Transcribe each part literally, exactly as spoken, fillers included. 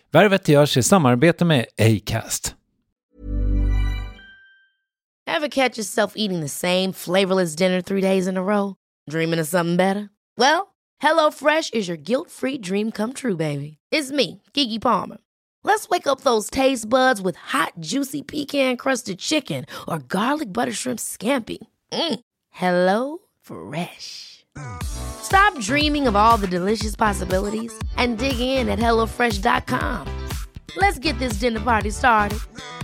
Värvet görs i samarbete med Acast. Ever catch yourself eating the same flavorless dinner three days in a row? Dreaming of something better? Well, HelloFresh is your guilt-free dream come true, baby. It's me, Keke Palmer. Let's wake up those taste buds with hot, juicy pecan-crusted chicken or garlic butter shrimp scampi. Mm. Hello Fresh. Stop dreaming of all the delicious possibilities and dig in at hello fresh dot com. Let's get this dinner party started.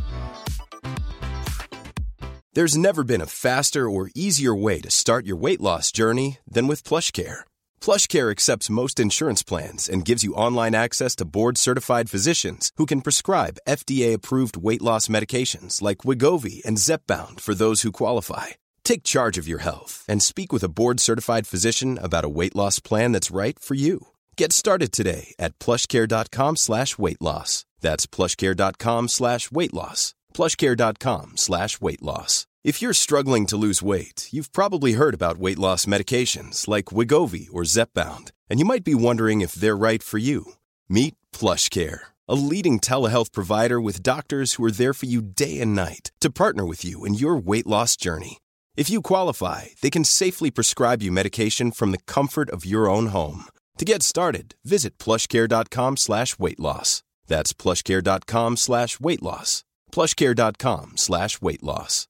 There's never been a faster or easier way to start your weight loss journey than with PlushCare. PlushCare accepts most insurance plans and gives you online access to board-certified physicians who can prescribe F D A-approved weight loss medications like Wegovy and Zepbound for those who qualify. Take charge of your health and speak with a board-certified physician about a weight loss plan that's right for you. Get started today at plushcare.com slash weight loss. That's plushcare.com slash weight loss. plushcare.com slash weight loss. If you're struggling to lose weight, you've probably heard about weight loss medications like Wegovy or Zepbound, and you might be wondering if they're right for you. Meet PlushCare, a leading telehealth provider with doctors who are there for you day and night to partner with you in your weight loss journey. If you qualify, they can safely prescribe you medication from the comfort of your own home. To get started, visit plushcare.com slash weight loss. That's plushcare.com slash weight loss. plushcare.com slash weight loss.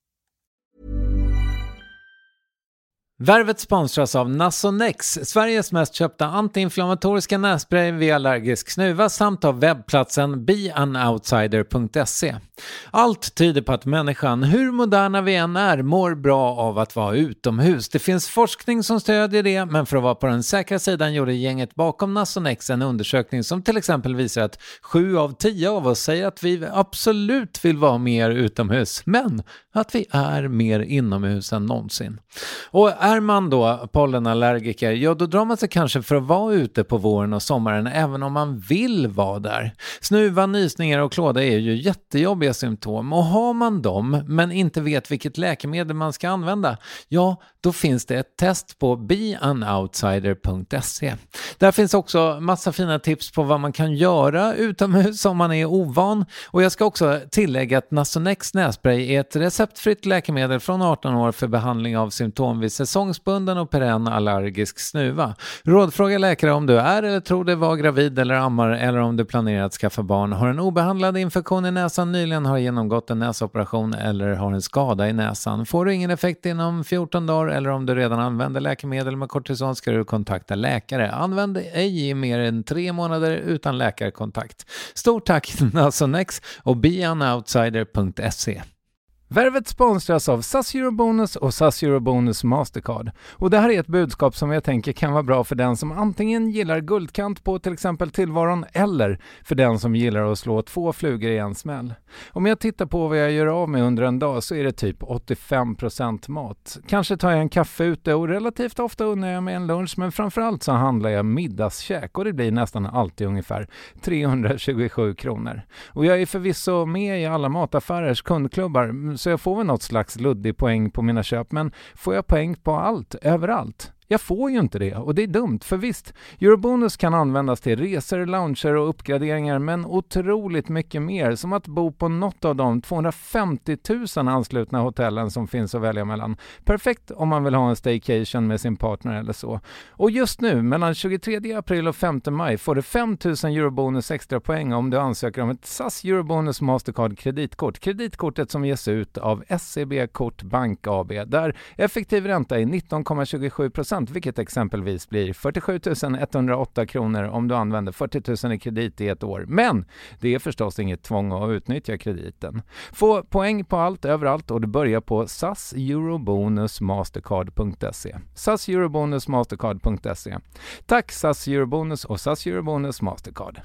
Värvet sponsras av Nasonex, Sveriges mest köpta antiinflammatoriska nässpray vid allergisk snuva samt av webbplatsen be an outsider punkt se. Allt tyder på att människan, hur moderna vi än är, mår bra av att vara utomhus. Det finns forskning som stödjer det, men för att vara på den säkra sidan gjorde gänget bakom Nasonex en undersökning som till exempel visar att sju av tio av oss säger att vi absolut vill vara mer utomhus, men att vi är mer inomhus än någonsin. Och är man då pollenallergiker, ja då drar man sig kanske för att vara ute på våren och sommaren även om man vill vara där. Snuva, nysningar och klåda är ju jättejobbiga symptom, och har man dem men inte vet vilket läkemedel man ska använda, ja då finns det ett test på be an outsider punkt se. Där finns också massa fina tips på vad man kan göra utomhus om man är ovan, och jag ska också tillägga att Nasonex nässpray är ett receptfritt läkemedel från arton år för behandling av symptom vid säsongsbunden och perenn allergisk snuva. Rådfråga läkare om du är eller tror dig vara gravid eller ammar, eller om du planerar att skaffa barn, har en obehandlad infektion i näsan, nyligen har genomgått en näsoperation eller har en skada i näsan. Får du ingen effekt inom fjorton dagar eller om du redan använder läkemedel med kortison ska du kontakta läkare. Använd ej i mer än tre månader utan läkarkontakt. Stort tack Nasonex och be an outsider punkt se. Värvet sponsras av S A S Eurobonus och S A S Eurobonus Mastercard. Och det här är ett budskap som jag tänker kan vara bra för den som antingen gillar guldkant på till exempel tillvaron, eller för den som gillar att slå två flugor i en smäll. Om jag tittar på vad jag gör av med under en dag så är det typ åttiofem procent mat. Kanske tar jag en kaffe ute och relativt ofta unnar jag mig en lunch, men framförallt så handlar jag middagskäk och det blir nästan alltid ungefär trehundratjugosju kronor. Och jag är förvisso med i alla mataffärers kundklubbar, så jag får väl något slags luddig poäng på mina köp, men får jag poäng på allt, överallt? Jag får ju inte det, och det är dumt, för visst, Eurobonus kan användas till resor, lounger och uppgraderingar, men otroligt mycket mer, som att bo på något av de tvåhundrafemtio tusen anslutna hotellen som finns att välja mellan. Perfekt om man vill ha en staycation med sin partner eller så. Och just nu, mellan tjugotredje april och femte maj, får du fem tusen Eurobonus extra poäng om du ansöker om ett S A S Eurobonus Mastercard kreditkort. Kreditkortet som ges ut av S C B Kort Bank A B, där effektiv ränta är nitton komma tjugosju procent, vilket exempelvis blir fyrtiosju tusen etthundraåtta kronor om du använder fyrtio tusen i kredit i ett år. Men det är förstås inget tvång att utnyttja krediten. Få poäng på allt, överallt, och du börjar på S A S Eurobonus Mastercard punkt se. S A S Eurobonus Mastercard punkt se. Tack S A S Eurobonus och S A S Eurobonus Mastercard.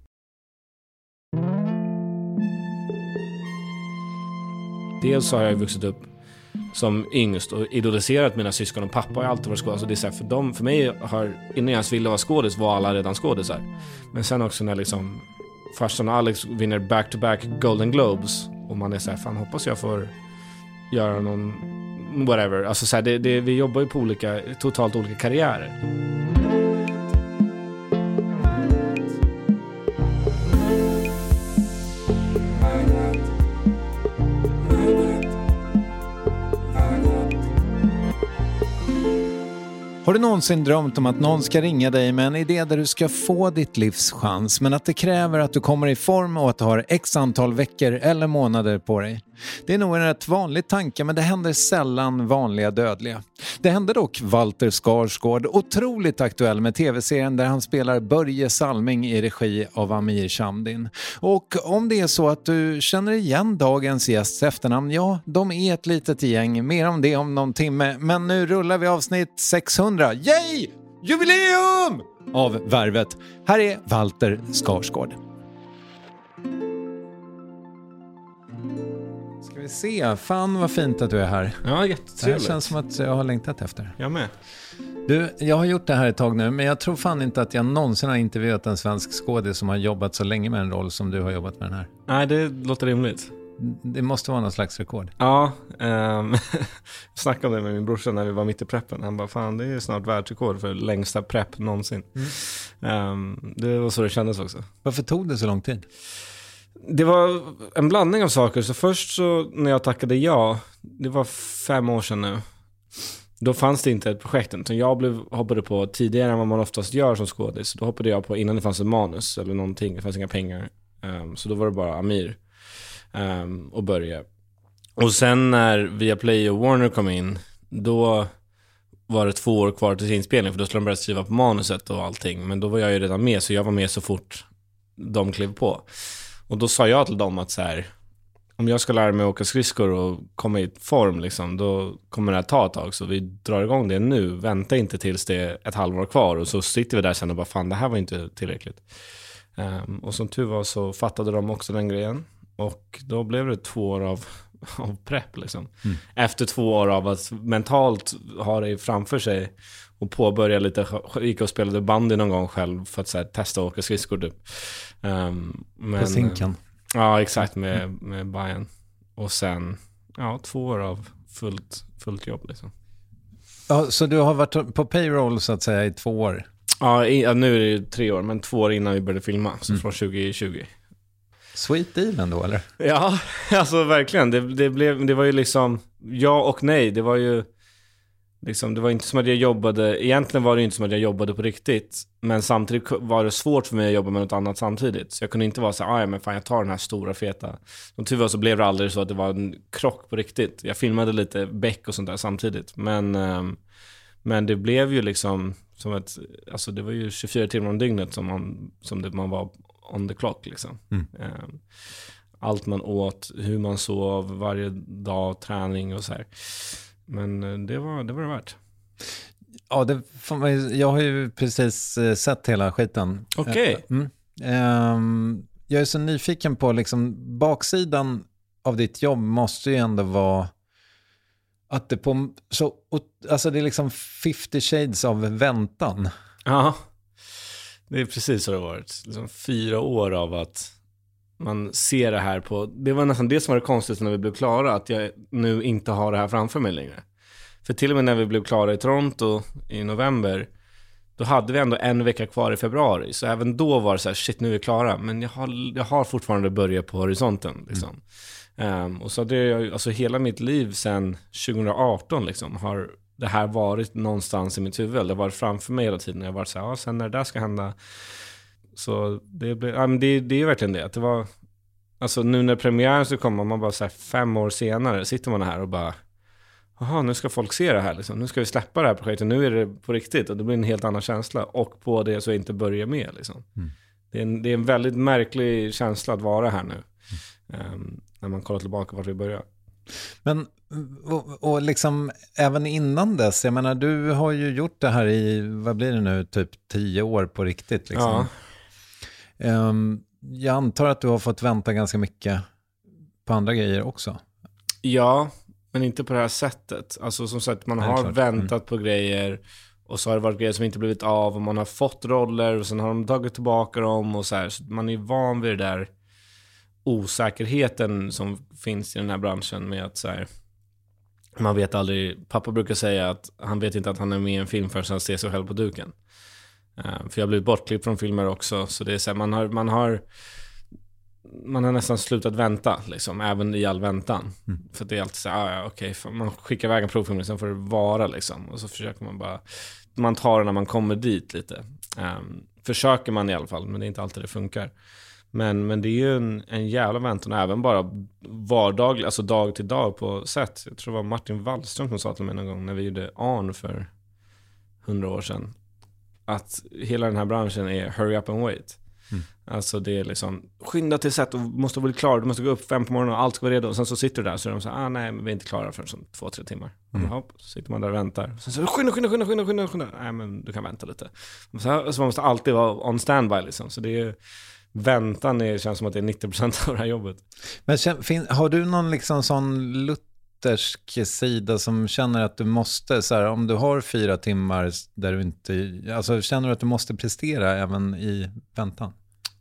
Dels har jag vuxit upp som yngst och idoliserat mina syskon, och pappa har alltid varit skådis. Det är så här, för dem, för mig har, innan jag ens ville vara skådis var alla redan skådisar. Men sen också när liksom farsan och Alex vinner back-to-back Golden Globes och man är så här, fan hoppas jag får göra någon whatever. Alltså så här, det, det, vi jobbar ju på olika, totalt olika karriärer. Har du någonsin drömt om att någon ska ringa dig med en idé där du ska få ditt livs chans, men att det kräver att du kommer i form och att du har x antal veckor eller månader på dig? Det är nog en rätt vanlig tanke, men det händer sällan vanliga dödliga. Det hände dock Walter Skarsgård, otroligt aktuell med tv-serien där han spelar Börje Salming i regi av Amir Shamdin. Och om det är så att du känner igen dagens gästs efternamn, ja, de är ett litet gäng. Mer om det om någon timme, men nu rullar vi avsnitt sexhundra. Yay! Jubileum! Av Värvet. Här är Walter Skarsgård. Ska vi se. Fan vad fint att du är här. Ja, Det jättetrevligt. känns som att jag har längtat efter. Jag med. Du, jag har gjort det här ett tag nu, men jag tror fan inte att jag någonsin har intervjuat en svensk skådis som har jobbat så länge med en roll som du har jobbat med den här. Nej, det låter rimligt. Det måste vara någon slags rekord. Ja, um, jag snackade om det med min brorsa när vi var mitt i preppen. Han bara, fan det är snart världsrekord för längsta prepp någonsin. Mm. Um, det var så det kändes också. Varför tog det så lång tid? Det var en blandning av saker. Så först så när jag tackade ja, det var fem år sedan nu. Då fanns det inte ett projekt. Utan jag blev, hoppade på tidigare än vad man oftast gör som skådis. Då hoppade jag på innan det fanns ett manus eller någonting. Det fanns inga pengar. Um, så då var det bara Amir um, och Börje. Och sen när Viaplay och Warner kom in, då var det två år kvar till inspelning. För då skulle de börja skriva på manuset och allting. Men då var jag ju redan med, så jag var med så fort de klev på. Och då sa jag till dem att så här, om jag ska lära mig åka skridskor och komma i form liksom, då kommer det här ta ett tag. Så vi drar igång det nu. Vänta inte tills det är ett halvår kvar. Och så sitter vi där sen och bara, fan det här var inte tillräckligt. Um, och som tur var så fattade de också den grejen. Och då blev det två år av, av prepp liksom. Mm. Efter två år av att mentalt ha det framför sig och påbörja lite, gick och spelade bandy någon gång själv för att så här, testa att åka skridskor typ. Um, men, på Zinken. Ja, exakt, med, med Bayern. Och sen, ja, två år av fullt, fullt jobb liksom. Ja, så du har varit på payroll så att säga i två år? Ja, i, ja nu är det ju tre år, men två år innan vi började filma. Så mm. från tjugo tjugo. Sweet deal ändå, eller? Ja, alltså verkligen. Det, det, blev, det var ju liksom ja och nej. Det var ju liksom, det var inte som att jag jobbade, egentligen var det inte som att jag jobbade på riktigt, men samtidigt var det svårt för mig att jobba med något annat samtidigt. Så jag kunde inte vara så här, ja men fan jag tar den här stora feta. Som tur var så blev det aldrig så att det var en krock på riktigt. Jag filmade lite Beck och sånt där samtidigt, men um, men det blev ju liksom som ett, alltså det var ju tjugofyra timmar om dygnet som man, som det, man var on the clock liksom. Mm. Um, allt man åt, hur man sov, varje dag, träning och så här. Men det var det var det värt. Ja, det, jag har ju precis sett hela skiten. Okej. Okay. Mm. Um, jag är så nyfiken på liksom, baksidan av ditt jobb måste ju ändå vara att det på så, alltså det är liksom fifty shades av väntan. Ja, det är precis så det har varit. Liksom fyra år av att man ser det här på, det var nästan det som var det konstigt när vi blev klara, att jag nu inte har det här framför mig längre. För till och med när vi blev klara i Toronto i november, då hade vi ändå en vecka kvar i februari. Så även då var det så här, shit nu är vi klara. Men jag har, jag har fortfarande börjat på horisonten liksom. Mm. Um, och så det är alltså hela mitt liv sedan tjugo arton liksom, har det här varit någonstans i mitt huvud. Det har varit framför mig hela tiden. Jag har varit så här, ja, sen när det där ska hända. Så det, blev, ja, men det, det är verkligen det. Att det var, alltså nu när premiären skulle komma, man bara så här, fem år senare sitter man här och bara, jaha, nu ska folk se det här liksom. Nu ska vi släppa det här projektet. Nu är det på riktigt och det blir en helt annan känsla. Och på det så inte börja med liksom. Mm. Det, är en, det är en väldigt märklig känsla att vara här nu. Mm. Um, när man kollar tillbaka vart vi börjar. Men och, och liksom även innan dess, jag menar du har ju gjort det här i, vad blir det nu, typ tio år på riktigt liksom. Ja. Um, jag antar att du har fått vänta ganska mycket på andra grejer också. Ja, men inte på det här sättet. Alltså som sagt, man har klart. väntat mm. på grejer och så har det varit grejer som inte blivit av och man har fått roller och sen har de tagit tillbaka dem och så här. Så man är van vid det där osäkerheten som finns i den här branschen med att så här, man vet aldrig, pappa brukar säga att han vet inte att han är med i en film förrän han ser sig själv på duken. Uh, för jag har blivit bortklippt från filmer också, så det är så här, man har man har man har nästan slutat vänta liksom, även i all väntan. Mm. För det är alltid så här, ah, ja okej, okay, man skickar iväg en provfilm, sen får det vara liksom, och så försöker man bara, man tar det när man kommer dit lite. Um, försöker man i alla fall, men det är inte alltid det funkar. Men, men det är ju en, en jävla väntan, även bara vardag, alltså dag till dag på sätt. Jag tror det var Martin Wallström som sa till mig någon gång när vi gjorde Arn för hundra år sedan, att hela den här branschen är hurry up and wait. Mm. Alltså det är liksom skynda till sätt och måste bli klar, du måste gå upp fem på morgonen och allt ska vara redo, och sen så sitter du där så är de så ah nej, men vi är inte klara förrän som två, tre timmar. Mm. Och hopp, så sitter man där och väntar. Sen så skynda, skynda, skynda, skynda, skynda, skynda. Nej, men du kan vänta lite. Så, här, så man måste alltid vara on standby liksom. Så det är ju, väntan är, känns som att det är nittio procent av det här jobbet. Men fin, har du någon liksom sån luthersk sida som känner att du måste, så här, om du har fyra timmar där du inte, alltså känner du att du måste prestera även i väntan?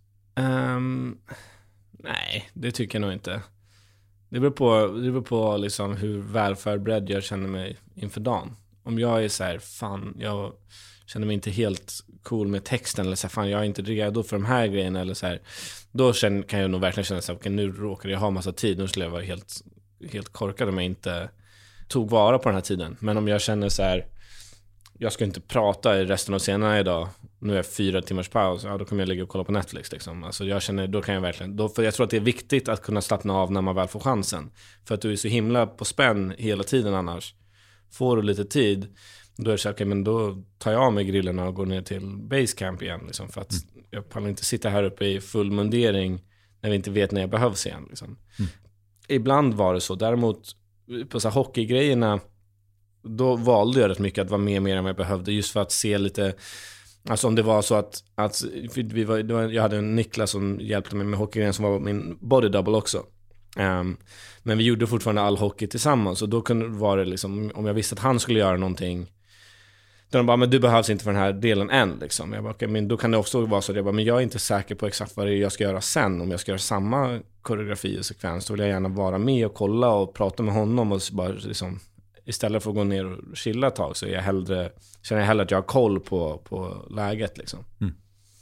Um, nej, det tycker jag nog inte. Det beror på, det beror på liksom hur välförberedd jag känner mig inför dagen. Om jag är så här, fan, jag känner mig inte helt cool med texten, eller så här, fan, jag är inte redo för de här grejerna, eller så här, då känner, kan jag nog verkligen känna så här, okay, nu råkar jag ha massa tid, nu skulle jag vara helt, helt korkad om jag inte tog vara på den här tiden. Men om jag känner så här, jag ska inte prata i resten av scenerna idag, nu är jag fyra timmars paus, ja, då kommer jag ligga och kolla på Netflix liksom. Alltså jag känner, då kan jag verkligen, då, för jag tror att det är viktigt att kunna slappna av när man väl får chansen, för att du är så himla på spänn hela tiden annars. Får du lite tid, då är det så, okay, men då tar jag av mig grillarna och går ner till basecamp igen liksom, för att mm. jag pallar inte sitta här uppe i full mundering när vi inte vet när jag behövs igen liksom. Mm. Ibland var det så, däremot på så här hockeygrejerna, då valde jag rätt mycket att vara med mer än vad jag behövde, just för att se lite, alltså om det var så att, att vi var, det var, jag hade en Niklas som hjälpte mig med hockeygrejen som var min body double också. Um, men vi gjorde fortfarande all hockey tillsammans, och då kunde det vara liksom, om jag visste att han skulle göra någonting, då de bara, men du behövs inte för den här delen än liksom. Jag bara, okay, men då kan det också vara så att jag bara, men jag är inte säker på exakt vad det är jag ska göra sen. Om jag ska göra samma koreografi och sekvens, då vill jag gärna vara med och kolla och prata med honom, och bara liksom, istället för att gå ner och chilla ett tag, så är jag hellre, känner jag hellre att jag har koll på, på läget liksom. Mm.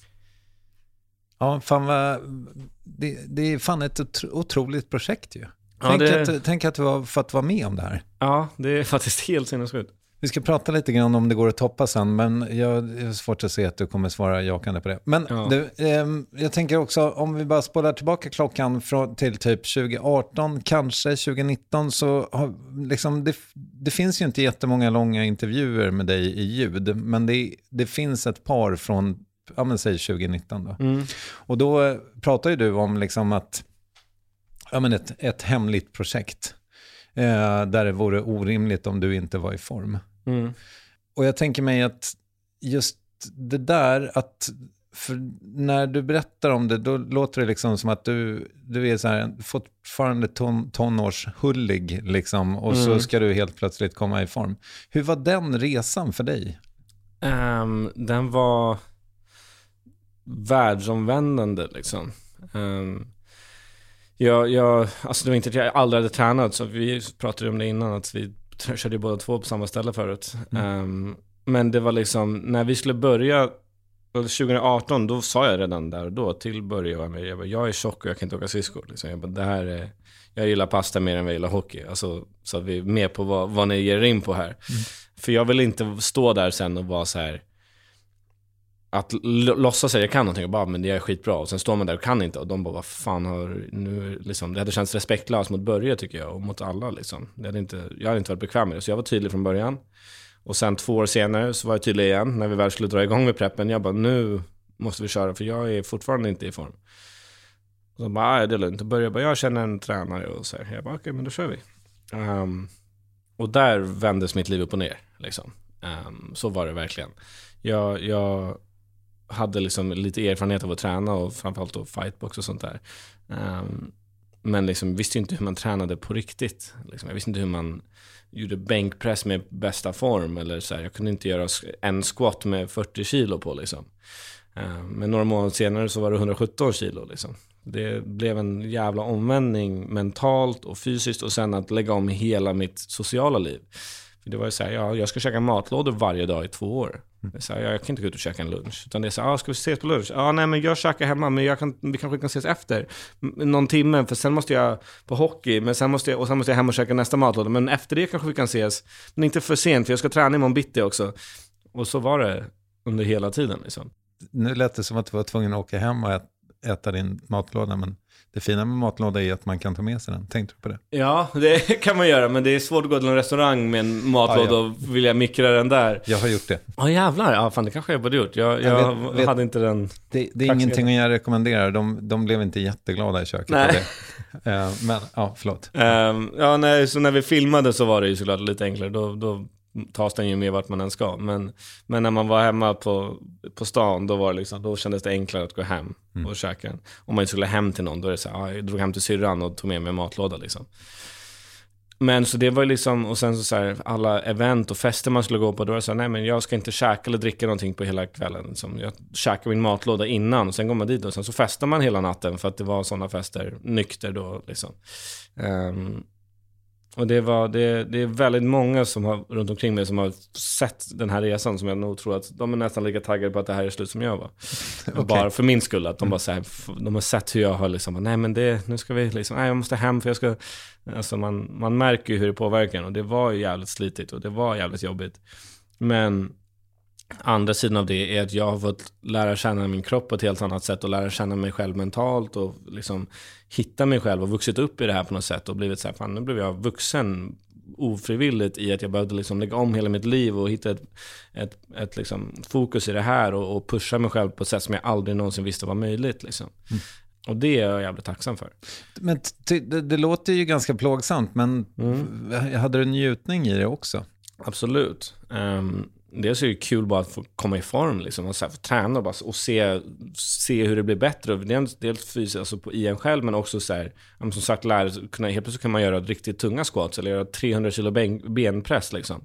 Ja, fan vad, det, det är fan ett otroligt projekt ju. Ja, tänk, det... att, tänk att du har fått vara med om det här. Ja, det är faktiskt helt sinnessjukt. Vi ska prata lite grann om det går att toppa sen, men jag är svårt att se att du kommer svara jakande på det. Men ja. du, eh, jag tänker också, om vi bara spolar tillbaka klockan från, till typ tjugo arton, kanske tjugo nitton, så har, liksom, det, det finns ju inte jättemånga långa intervjuer med dig i ljud, men det, det finns ett par från, ja men säg tjugo nitton då. Mm. Och då pratar ju du om liksom att, ja men ett, ett hemligt projekt. Eh, där det vore orimligt om du inte var i form. Mm. Och jag tänker mig att just det där, att för när du berättar om det, då låter det liksom som att du, du är så här, fortfarande ton, tonårshullig liksom, och mm. så ska du helt plötsligt komma i form. Hur var den resan för dig? Um, den var världsomvändande liksom. Um, Jag, jag, alltså det var inte att jag aldrig hade tränat, så vi pratade om det innan, att vi körde ju båda två på samma ställe förut. Mm. Um, men det var liksom, när vi skulle börja tjugo arton, då sa jag redan där och då till början med, jag bara, jag är tjock och jag kan inte åka skridskor. Liksom. Jag bara, det här är, jag gillar pasta mer än vad jag gillar hockey. Alltså, så att vi är med på vad, vad ni ger in på här. Mm. För jag vill inte stå där sen och vara så här, att l- låtsas säga jag kan någonting och bara, men det är skitbra, och sen står man där och kan inte, och de bara, vad fan har nu liksom, det hade känts respektlöst mot Börje tycker jag, och mot alla liksom. Det hade inte, jag hade inte varit bekväm med det, så jag var tydlig från början, och sen två år senare så var jag tydlig igen när vi väl skulle dra igång med preppen. Jag bara, nu måste vi köra, för jag är fortfarande inte i form. Och så bara, det är lugnt, och Börje bara, jag känner en tränare, och så här, jag bara, okej, okay, men då kör vi. Um, och där vändes mitt liv upp och ner liksom. Um, så var det verkligen. Jag, jag hade liksom lite erfarenhet av att träna, och framförallt då fightbox och sånt där. Um, men liksom visste inte hur man tränade på riktigt. Liksom, jag visste inte hur man gjorde bänkpress med bästa form. Eller så här, jag kunde inte göra en squat med fyrtio kilo på. Liksom. Um, men några månader senare så var det hundrasjutton kilo. Liksom. Det blev en jävla omvändning mentalt och fysiskt, och sen att lägga om hela mitt sociala liv. För det var ju så här, ja, jag ska käka matlådor varje dag i två år. Det är så här, jag kan inte gå ut och käka en lunch. Utan det är så här, ah, ska vi ses på lunch? Ja, nej, men jag käkar hemma, men jag kan, vi kanske kan ses efter någon timme, för sen måste jag på hockey, men sen måste jag, och sen måste jag hem och käka nästa matlåda. Men efter det kanske vi kan ses, men inte för sent, för jag ska träna imorgon bitti också. Och så var det under hela tiden liksom. Nu lät det som att du var tvungen att åka hem och äta, äta din matlåda, men det fina med matlåda är att man kan ta med sig den. Tänkte du på det? Ja, det kan man göra, men det är svårt att gå till en restaurang med en matlåda ja, ja. och vilja mikra den där. Jag har gjort det. Ja, oh, jävlar. Ja, fan, det kanske jag borde gjort. Jag, jag, jag vet, vet, hade inte den... Det, det är ingenting jag rekommenderar. De, de blev inte jätteglada i köket. Nej. Det. Uh, men, ja, förlåt. Um, ja, nej, så när vi filmade så var det ju såklart lite enklare. Då... då tas den ju med vart man än ska. Men, men när man var hemma på, på stan, då, var det liksom, då kändes det enklare att gå hem och mm. käka den. Om man skulle hem till någon, då är det så här, jag drog hem till syrran och tog med mig matlåda liksom. Men så det var ju liksom, och sen så, så här, alla event och fester man skulle gå på, då var det så här, nej men jag ska inte käka eller dricka någonting på hela kvällen liksom. Jag käkar min matlåda innan och sen går man dit och sen så festar man hela natten för att det var sådana fester, nykter då liksom. Um, Och det, var, det, det är väldigt många som har runt omkring mig som har sett den här resan, som jag nog tror att de är nästan lika taggade på att det här är slut som jag var. Okay. Bara för min skull, att de bara så här, de har sett hur jag har liksom, nej men det, nu ska vi liksom, nej jag måste hem för jag ska, alltså man, man märker ju hur det påverkar, och det var ju jävligt slitigt och det var jävligt jobbigt. Men andra sidan av det är att jag har fått lära känna min kropp på ett helt annat sätt och lära känna mig själv mentalt och liksom hitta mig själv och vuxit upp i det här på något sätt och blivit så här, fan nu blev jag vuxen ofrivilligt i att jag behövde liksom lägga om hela mitt liv och hitta ett, ett, ett liksom fokus i det här och, och pusha mig själv på ett sätt som jag aldrig någonsin visste var möjligt liksom. Mm. Och det är jag jävligt tacksam för. Men t- det, det låter ju ganska plågsamt, men mm. hade du njutning i det också? Absolut. Um, Dels är det kul bara att få komma i form liksom, och så här, få träna och, bara, och se, se hur det blir bättre. Dels, dels fysiskt alltså på, i en själv, men också så här, som sagt, lära, kunna, helt plötsligt kan man göra riktigt tunga squats eller göra trehundra kilo ben, benpress liksom.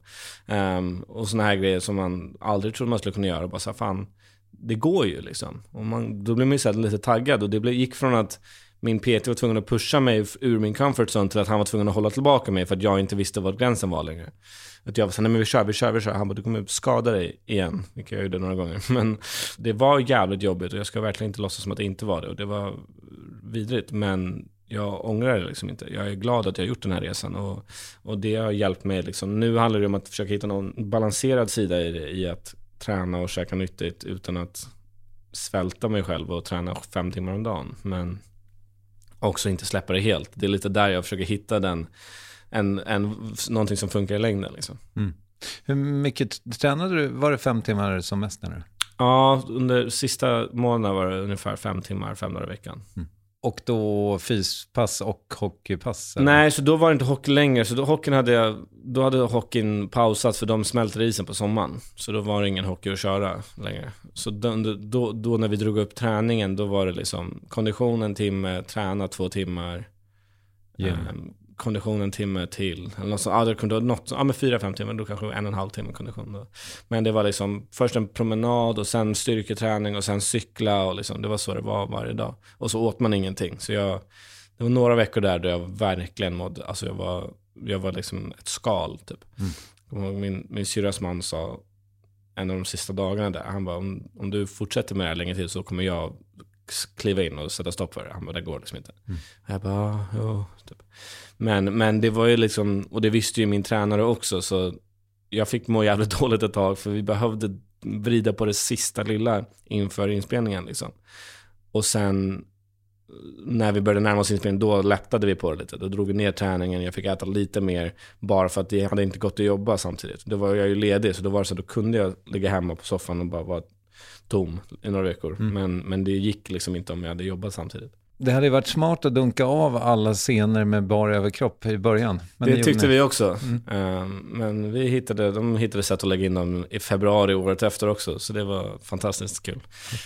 Um, och såna här grejer som man aldrig trodde man skulle kunna göra. Bara så här, fan, det går ju liksom. Och man, då blir man ju så här, lite taggad, och det blev, gick från att min P T var tvungen att pusha mig ur min comfort zone till att han var tvungen att hålla tillbaka mig för att jag inte visste vad gränsen var längre. Att jag var så, nej men vi kör, vi kör, vi kör. Han bara, du kommer skada dig igen. Vilket jag gjorde några gånger. Men det var jävligt jobbigt och jag ska verkligen inte låtsas som att det inte var det. Och det var vidrigt, men jag ångrar det liksom inte. Jag är glad att jag har gjort den här resan och, och det har hjälpt mig liksom. Nu handlar det om att försöka hitta någon balanserad sida i det, i att träna och käka nyttigt utan att svälta mig själv och träna fem timmar om dagen. Men också inte släppa det helt. Det är lite där jag försöker hitta den en, en, någonting som funkar i längden liksom. Mm. Hur mycket tränade du? Var det fem timmar som mest nu? Ja, under sista månaden var det ungefär fem timmar, fem dagar i veckan. Mm. Och då fyspass och hockeypass? Eller? Nej, så då var det inte hockey längre. Så då, hockeyn hade jag, då hade hockeyn pausat för de smälter isen på sommaren. Så då var det ingen hockey att köra längre. Så då, då, då när vi drog upp träningen, då var det liksom kondition en timme, träna två timmar. Yeah. Um, kondition en timme till eller något så, ja, det kunde något, ja, med fyra, fem timmar, då kanske en och en halv timme kondition då. Men det var liksom först en promenad och sen styrketräning och sen cykla och liksom, det var så det var varje dag. Och så åt man ingenting. Så jag, det var några veckor där då jag verkligen mådde, alltså jag var, jag var liksom ett skal typ. Mm. Min, min syrras man sa en av de sista dagarna där, han bara, om, om du fortsätter med det här länge till så kommer jag kliva in och sätta stopp för det. Han bara, det går liksom inte. Mm. Jag bara, ja, typ. Men, men det var ju liksom, och det visste ju min tränare också, så jag fick må jävligt dåligt ett tag för vi behövde vrida på det sista lilla inför inspelningen liksom. Och sen när vi började närma oss inspelningen, då lättade vi på det lite. Då drog vi ner träningen, jag fick äta lite mer bara för att det hade inte gått att jobba samtidigt. Då var jag ju ledig, så då var det så då kunde jag ligga hemma på soffan och bara vara tom i några veckor. Mm. Men, men det gick liksom inte om jag hade jobbat samtidigt. Det hade ju varit smart att dunka av alla scener med bara överkropp i början. Men det, det tyckte vi också. Mm. Um, men vi hittade, de hittade sätt att lägga in dem i februari året efter också. Så det var fantastiskt kul.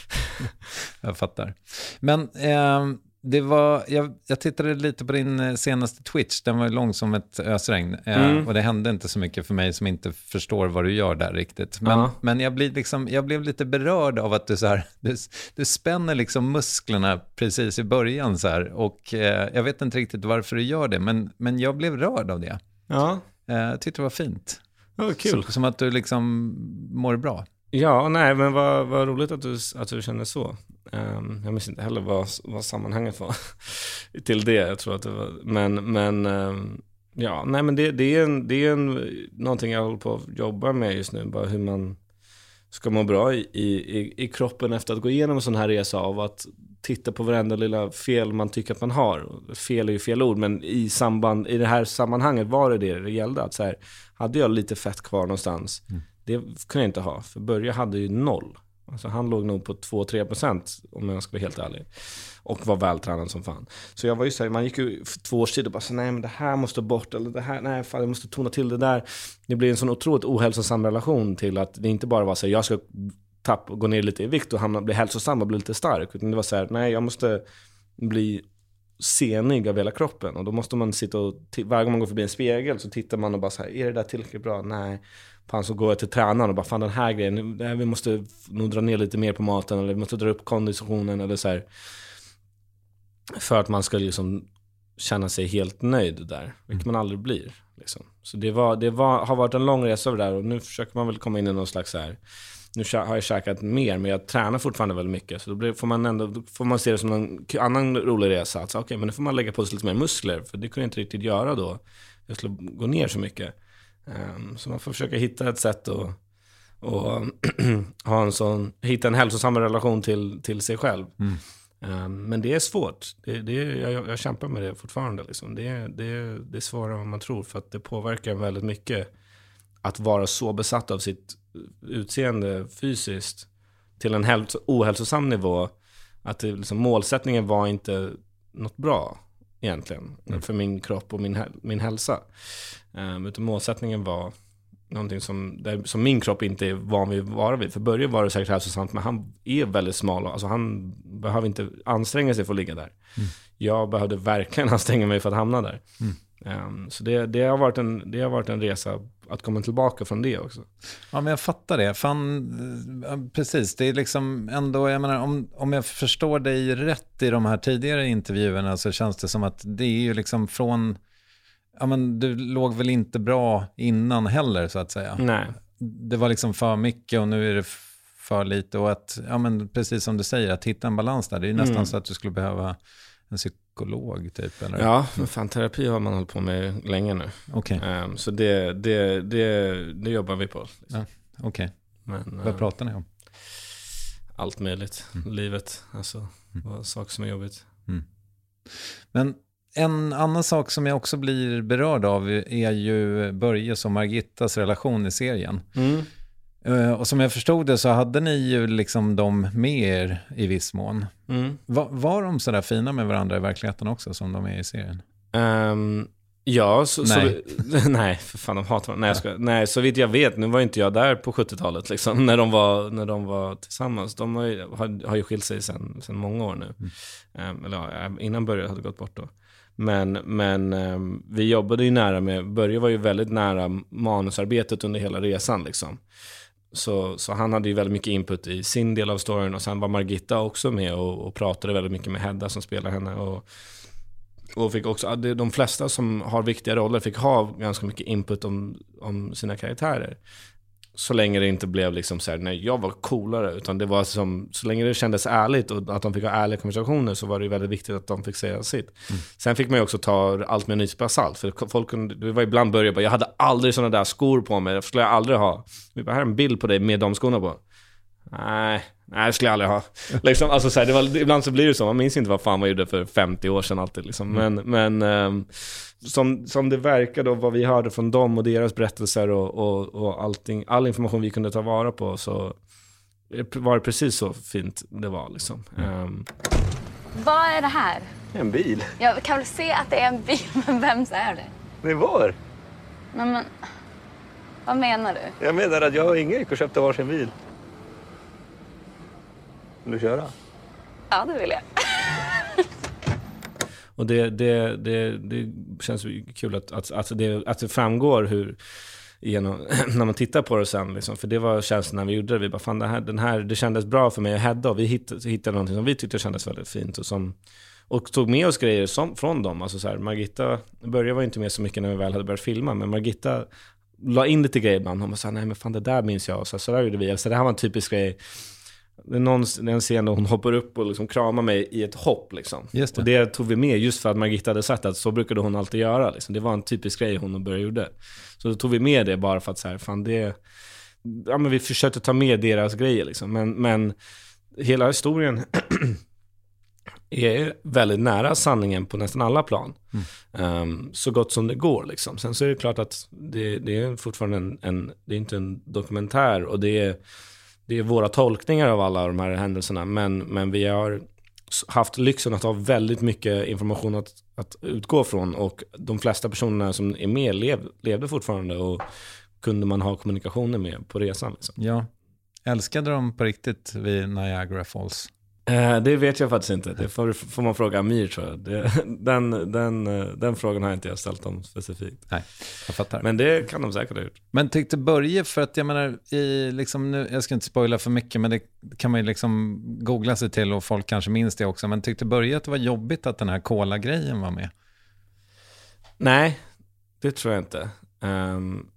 Jag fattar. Men um, det var, jag, jag tittade lite på din senaste Twitch. Den var lång som ett ösregn. Mm. Uh, och det hände inte så mycket för mig som inte förstår vad du gör där riktigt. Men, uh-huh. men jag, blir liksom, jag blev lite berörd av att du, så här, du, du spänner liksom musklerna precis i början. Så här, och uh, jag vet inte riktigt varför du gör det. Men, men jag blev rörd av det. Ja. Uh, jag tyckte det var fint. Ja, kul. Så, som att du liksom mår bra. Ja, nej, men vad, vad roligt att du, att du känner så. Um, jag minns inte heller vad, vad sammanhanget var till det. Jag tror att det var, men, men um, ja, nej, men det, det är en, det är en, någonting jag håller på att jobba med just nu. Bara hur man, ska må bra i, i, i kroppen efter att gå igenom en sån här resa av att titta på varenda lilla fel man tycker att man har. Fel är ju fel ord, men i samband i det här sammanhanget var det det det gällde. Att så här, hade jag lite fett kvar någonstans, mm. det kunde jag inte ha. För Börje hade ju noll. Alltså han låg nog på två till tre procent om jag ska vara helt ärlig. Och var vältränad som fan. Så jag var ju så här, man gick ju för två år sedan och bara så, nej men det här måste bort. Eller det här, nej fan jag måste tona till det där. Det blir en sån otroligt ohälsosam relation till att det inte bara var så här, jag ska tappa, gå ner lite i vikt och hamna, bli hälsosam och bli lite stark. Utan det var så här, nej jag måste bli senig av hela kroppen. Och då måste man sitta och, t- varje gång man går förbi en spegel så tittar man och bara så här, är det där tillräckligt bra? Nej. Fan, så går jag till tränaren och bara, fan den här grejen, vi måste nog dra ner lite mer på maten eller vi måste dra upp konditionen eller så här. För att man ska liksom känna sig helt nöjd där, vilket man aldrig blir liksom. Så det, var, det var, har varit en lång resa över där och nu försöker man väl komma in i någon slags så här. Nu har jag käkat mer, men jag tränar fortfarande väldigt mycket. Så då blir, får man ändå, då får man se det som en annan rolig resa. Alltså, okej, men nu får man lägga på sig lite mer muskler, för det kunde jag inte riktigt göra då. Jag skulle gå ner så mycket. Um, så man får försöka hitta ett sätt att och, ha en sån, hitta en hälsosam relation till, till sig själv. Mm. Um, men det är svårt. Det, det, jag, jag kämpar med det fortfarande. Liksom. Det, det, det är svårare än vad man tror, för att det påverkar väldigt mycket att vara så besatt av sitt utseende fysiskt till en häls- ohälsosam nivå att det, liksom, målsättningen var inte något bra egentligen mm. för min kropp och min, min hälsa. Um, utan målsättningen var någonting som, där, som min kropp inte är van vid att vara vid. För Börje var det säkert hälsosamt, men han är väldigt smal. Alltså han behöver inte anstränga sig för att ligga där. Mm. Jag behövde verkligen anstränga mig för att hamna där. Mm. Um, så det, det, har varit en, det har varit en resa att komma tillbaka från det också. Ja, men jag fattar det. Fan, precis, det är liksom ändå, jag menar, om, om jag förstår dig rätt i de här tidigare intervjuerna så känns det som att det är ju liksom från, ja men du låg väl inte bra innan heller så att säga. Nej. Det var liksom för mycket och nu är det för lite, och att, ja men precis som du säger, att hitta en balans där, det är ju nästan mm. så att du skulle behöva en psykolog typ, eller? Ja, men fan, terapi har man hållit på med länge nu. Okay. Um, så det, det, det, det jobbar vi på. Liksom. Ja, okej. Okay. Vad uh, pratar ni om? Allt möjligt. Mm. Livet, alltså mm. saker som är jobbigt. Mm. Men en annan sak som jag också blir berörd av är ju Börjes och Margittas relation i serien. Mm. Uh, och som jag förstod det så hade ni ju liksom dem med er i viss mån. Mm. Va, var de så där fina med varandra i verkligheten också som de är i serien? Um, ja, så, nej. Så, nej, för fan, de hatar varandra. Nej, jag ska, nej, så vitt jag vet, nu var inte jag där på sjuttiotalet liksom, när de var, när de var tillsammans. De har ju, har, har ju skilt sig sedan, sedan många år nu. Mm. Um, eller innan Börje hade gått bort då. Men, men um, vi jobbade ju nära med, Börje var ju väldigt nära manusarbetet under hela resan liksom. Så, så han hade ju väldigt mycket input i sin del av storyn, och sen var Margitta också med och, och pratade väldigt mycket med Hedda som spelar henne, och, och fick också, de flesta som har viktiga roller fick ha ganska mycket input om, om sina karaktärer. Så länge det inte blev liksom så här, nej jag var coolare, utan det var som, så länge det kändes ärligt och att de fick ha ärliga konversationer, så var det väldigt viktigt att de fick säga sitt. Mm. Sen fick man ju också ta allt med en nypa salt, för folk kunde, det var ibland började bara, jag hade aldrig såna där skor på mig, det skulle jag aldrig ha. Vi bara, här är en bild på dig med de skorna på. Nej, nej det skulle jag aldrig ha. Liksom, alltså så här, det var, ibland så blir det så, man minns inte vad fan man gjorde för femtio år sedan alltid liksom. Mm. Men, men um, som, som det verkar då, vad vi hörde från dem och deras berättelser och, och, och allting, all information vi kunde ta vara på, så var det precis så fint det var liksom. Mm. Um, vad är det här? En bil. Jag kan väl se att det är en bil, men vems är det? Det är vår. Men, men vad menar du? Jag menar att jag och Inge gick och köpte varsin bil. Vill du köra? Ja, det vill jag. Och det, det, det, det känns kul att, att, att, det, att det framgår hur genom, när man tittar på det sen liksom, för det var känslan när vi gjorde det, vi bara fan det här, den här, det kändes bra för mig och Hedda, och vi hittade, hittade någonting som vi tyckte kändes väldigt fint och, som, och tog med oss grejer som, från dem, alltså så här, Margitta började var inte med så mycket när vi väl hade börjat filma, men Margitta la in lite grejer ibland, hon bara sa nej men fan det där minns jag, och så, så där gjorde vi, så det här var en typisk grej. Det är, någon, det är en scen där hon hoppar upp och liksom kramar mig i ett hopp liksom. Just det. Och det tog vi med just för att Margitta hade sagt att så brukade hon alltid göra liksom. Det var en typisk grej hon började gjorde. Så då tog vi med det bara för att så här, fan det, ja, men vi försökte ta med deras grejer liksom. Men, men hela historien är väldigt nära sanningen på nästan alla plan. Mm. Um, så gott som det går liksom. Sen så är det klart att det, det är fortfarande en, en, det är inte en dokumentär, och det är, det är våra tolkningar av alla de här händelserna, men, men vi har haft lyxen att ha väldigt mycket information att, att utgå från, och de flesta personerna som är med lev, levde fortfarande, och kunde man ha kommunikationer med på resan liksom. Ja. Älskade de på riktigt vid Niagara Falls? Eh, det vet jag faktiskt inte. Det får, får man fråga Amir, tror jag. Det, den, den, den frågan har jag inte jag ställt dem specifikt. Nej, jag fattar. Men det kan de säkert ha gjort. Men tyckte Börje, för att jag menar, i, liksom, nu, jag ska inte spoila för mycket, men det kan man ju liksom googla sig till, och folk kanske minns det också. Men tyckte Börje att det var jobbigt att den här cola-grejen var med? Nej, det tror jag inte. Um,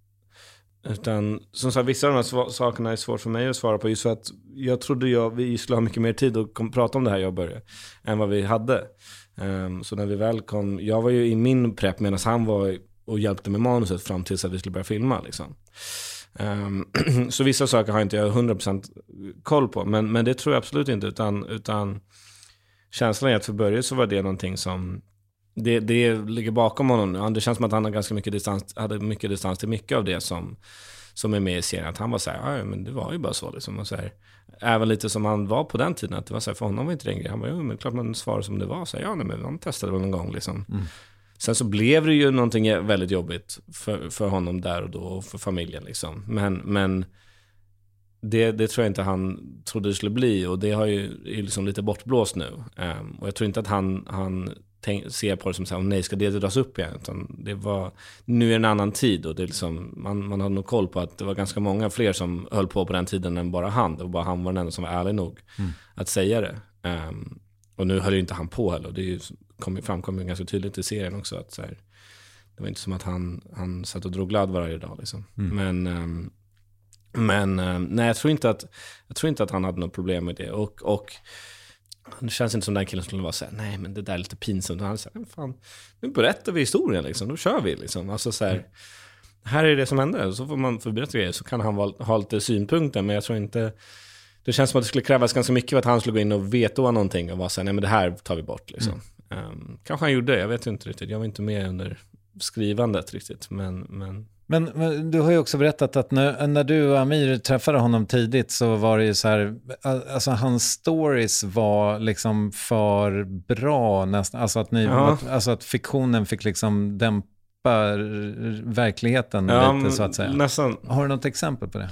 Utan som sagt, vissa av de här sv- sakerna är svårt för mig att svara på, just för att jag trodde jag, vi skulle ha mycket mer tid att kom, prata om det här jag började än vad vi hade. Um, så när vi väl kom, jag var ju i min prepp medan han var och hjälpte med manuset fram tills att vi skulle börja filma liksom. Um, så vissa saker har inte jag hundra procent koll på, men, men det tror jag absolut inte, utan, utan känslan är att för Börje så var det någonting som Det, det ligger bakom honom. Det känns som att han har ganska mycket distans, hade mycket distans till mycket av det som, som är med i serien. Att han var så här, ja men det var ju bara så liksom. Och så här, även lite som han var på den tiden, att det var så här, för honom var inte det en grej. Han var, ja men klart man svarar som det var. Så här, ja nej, men han testade väl en gång liksom. Mm. Sen så blev det ju någonting väldigt jobbigt för, för honom där och då, och för familjen liksom. Men, men det, det tror jag inte han trodde det skulle bli, och det har ju är liksom lite bortblåst nu. Um, och jag tror inte att han, han tänk, ser på det som så här, nej, ska det dras upp igen? Utan det var, nu är en annan tid, och det är liksom, man, man hade nog koll på att det var ganska många fler som höll på på den tiden än bara han. Det var bara han var den enda som var ärlig nog mm. att säga det. Um, och nu höll ju inte han på heller. Det är ju, kom, framkom ju ganska tydligt i serien också att så här, det var inte som att han, han satt och drog glad varje dag liksom. Mm. Men um, men um, nej, jag tror inte att jag tror inte att han hade något problem med det, och och det känns inte som den killen skulle vara så här, nej men det där är lite pinsamt. Och han säger, fan, nu berättar vi historien liksom, då kör vi liksom. Alltså så här, mm. här är det som händer, så får man förberätta grejer, så kan han ha lite synpunkter, men jag tror inte, det känns som att det skulle krävas ganska mycket för att han skulle gå in och vetoa någonting och vara så här, nej men det här tar vi bort liksom. Mm. Um, kanske han gjorde det, jag vet inte riktigt, jag var inte med under skrivandet riktigt, men, men... Men, men du har ju också berättat att när, när du och Amir träffade honom tidigt, så var det ju så här, alltså hans stories var liksom för bra nästan, alltså att, ni, ja. att, alltså att fiktionen fick liksom dämpa verkligheten ja, lite så att säga. Nästan. Har du något exempel på det?